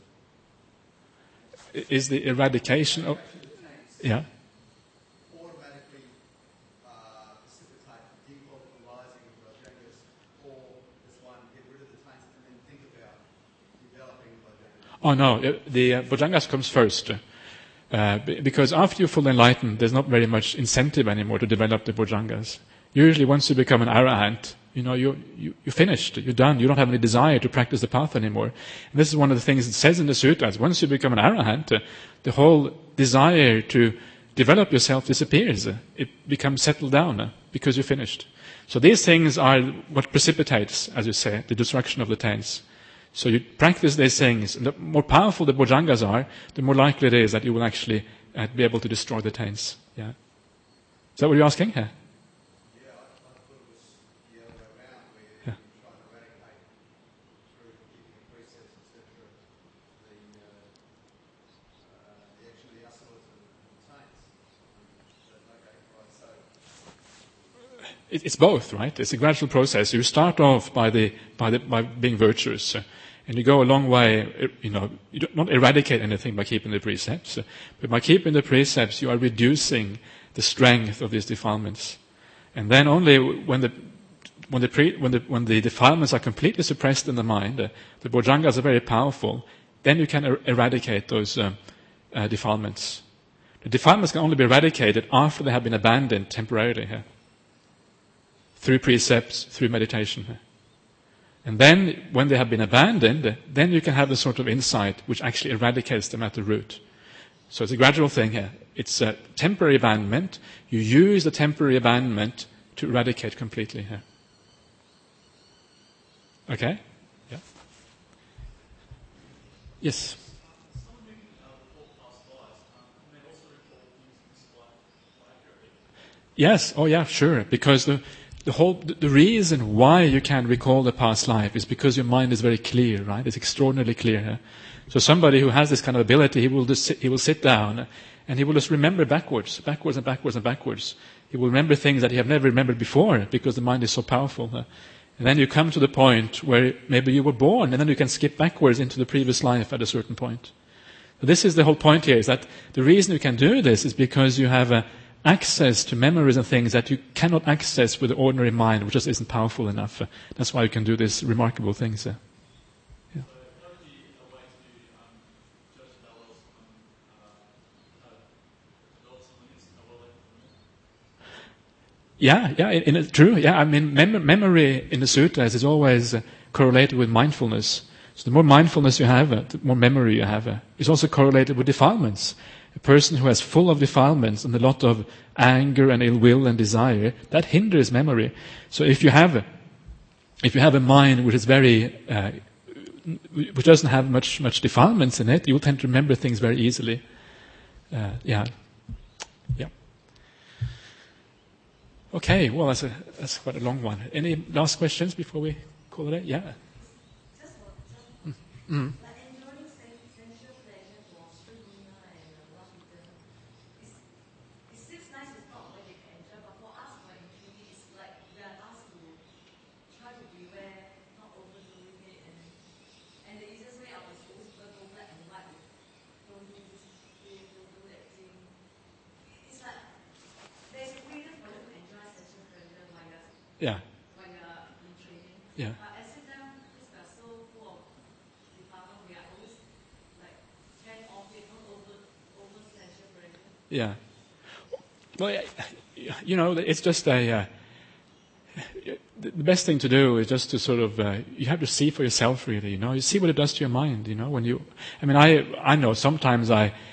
exclusive? Is the eradication of... Yeah. Automatically precipitate default and rising and Bhujangas, or does one get rid of the taints and then think about developing Bhujangas? Oh no, the Bhujangas comes first. Because after you're fully enlightened, there's not very much incentive anymore to develop the Bhujangas. Usually once you become an arahant, you're finished, you're done, you don't have any desire to practice the path anymore. And this is one of the things it says in the sutras. Once you become an arahant, the whole desire to develop yourself disappears. It becomes settled down because you're finished. So these things are what precipitates, as you say, the destruction of the taints. So you practice these things, and the more powerful the Bhujangas are, the more likely it is that you will actually be able to destroy the taints. Yeah. Is that what you're asking? Yeah. Yeah, I thought it was the other way around, where you try to eradicate through keeping the precepts, etc., the asanas and taints. Okay, right, so... It's both, right? It's a gradual process. You start off by being virtuous, and you go a long way. You do not eradicate anything by keeping the precepts, but by keeping the precepts, you are reducing the strength of these defilements. And then only when the defilements are completely suppressed in the mind, the Bhujangas are very powerful. Then you can eradicate those defilements. The defilements can only be eradicated after they have been abandoned temporarily. Through precepts, through meditation. And then, when they have been abandoned, then you can have the sort of insight which actually eradicates them at the root. So it's a gradual thing here. It's a temporary abandonment. You use the temporary abandonment to eradicate completely here. Okay? Yeah. Yes? Yes, oh yeah, sure. Because the reason why you can recall the past life is because your mind is very clear, right? It's extraordinarily clear. So somebody who has this kind of ability, he will sit down And he will just remember backwards and backwards and backwards. He will remember things that he have never remembered before because the mind is so powerful. And then you come to the point where maybe you were born, and then you can skip backwards into the previous life at a certain point. So this is the whole point here, is that the reason you can do this is because you have access to memories and things that you cannot access with the ordinary mind, which just isn't powerful enough. That's why you can do these remarkable things. Yeah. Yeah, true. Yeah, I mean, memory in the sutras is always correlated with mindfulness. So the more mindfulness you have, the more memory you have. It's also correlated with defilements. A person who has full of defilements and a lot of anger and ill will and desire, that hinders memory. So if you have a mind which is which doesn't have much defilements in it, you will tend to remember things very easily. Yeah. Okay, well, that's quite a long one. Any last questions before we call it a day? Yeah. Just one. Like enjoying sensual pleasure for Sriguna and Washington, it seems nice to talk when they can enjoy, but for us, when actually it's like we are asked to try to beware, not overdoing it, and the easiest way out is always go black and white. Don't do this thing, don't do that thing. It's like there's a freedom for you to enjoy sensual pleasure when Yeah. you're in training. Yeah. But at the same time, because we are so full of department, we are always like hand off it, not over sensual pleasure. Yeah. Well, it's just the best thing to do is just to sort of, you have to see for yourself really, you see what it does to your mind, I know sometimes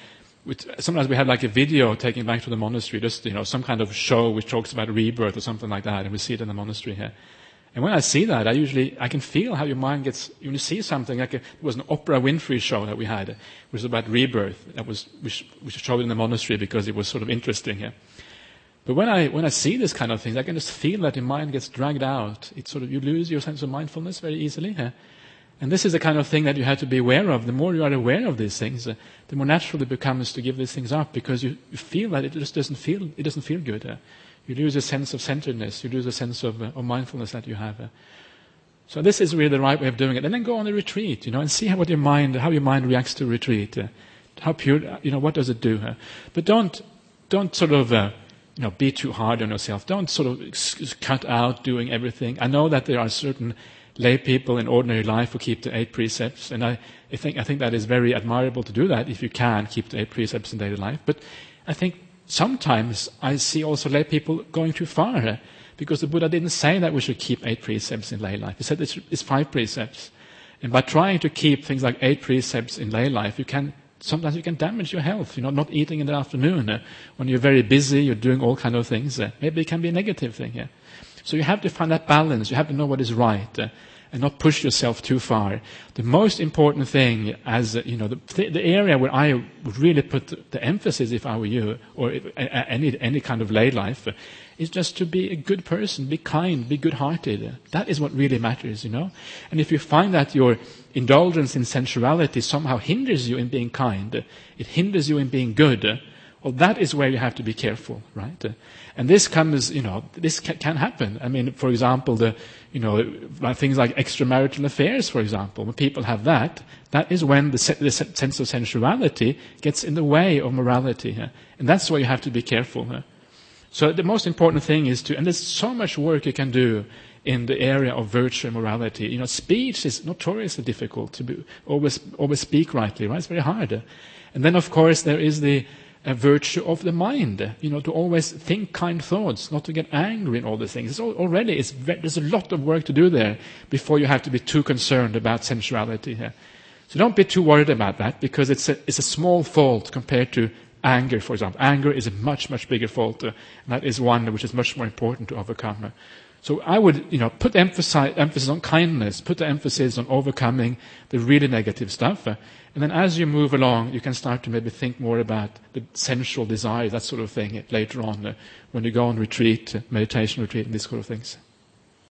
we have like a video taken back to the monastery, just, some kind of show which talks about rebirth or something like that, and we see it in the monastery here. And when I see that, I can feel how your mind gets, when you see something, like there was an Oprah Winfrey show that we had, which was about rebirth, which showed in the monastery because it was sort of interesting here. But when I see this kind of things, I can just feel that your mind gets dragged out. It's sort of, you lose your sense of mindfulness very easily here. And this is the kind of thing that you have to be aware of. The more you are aware of these things, the more natural it becomes to give these things up, because you feel that it just doesn't feel good. You lose a sense of centeredness. You lose a sense of mindfulness that you have. So this is really the right way of doing it. And then go on a retreat, and see how your mind reacts to retreat. How pure, what does it do? But don't sort of, be too hard on yourself. Don't sort of cut out doing everything. I know that there are certain lay people in ordinary life who keep the 8 precepts, and I think that is very admirable to do that if you can keep the 8 precepts in daily life. But I think sometimes I see also lay people going too far, because the Buddha didn't say that we should keep 8 precepts in lay life. He said it's 5 precepts. And by trying to keep things like 8 precepts in lay life, sometimes you can damage your health. Not eating in the afternoon when you're very busy, you're doing all kind of things. Maybe it can be a negative thing. So you have to find that balance. You have to know what is right and not push yourself too far. The most important thing, as the area where I would really put the emphasis, if I were you, or any kind of lay life, is just to be a good person, be kind, be good-hearted. That is what really matters, And if you find that your indulgence in sensuality somehow hinders you in being kind, it hinders you in being good, well, that is where you have to be careful, right? And this comes, this can happen. I mean, for example, things like extramarital affairs, for example. When people have that is when the sense of sensuality gets in the way of morality. And that's why you have to be careful. So the most important thing is and there's so much work you can do in the area of virtue and morality. Speech is notoriously difficult to always speak rightly, right? It's very hard. And then, of course, there is the virtue of the mind, to always think kind thoughts, not to get angry and all these things. There's a lot of work to do there before you have to be too concerned about sensuality here. So don't be too worried about that, because it's a small fault compared to anger, for example. Anger is a much, much bigger fault, and that is one which is much more important to overcome. So I would, put emphasis on kindness, put the emphasis on overcoming the really negative stuff. And then as you move along, you can start to maybe think more about the sensual desires, that sort of thing, later on when you go on retreat, meditation retreat, and these sort of things.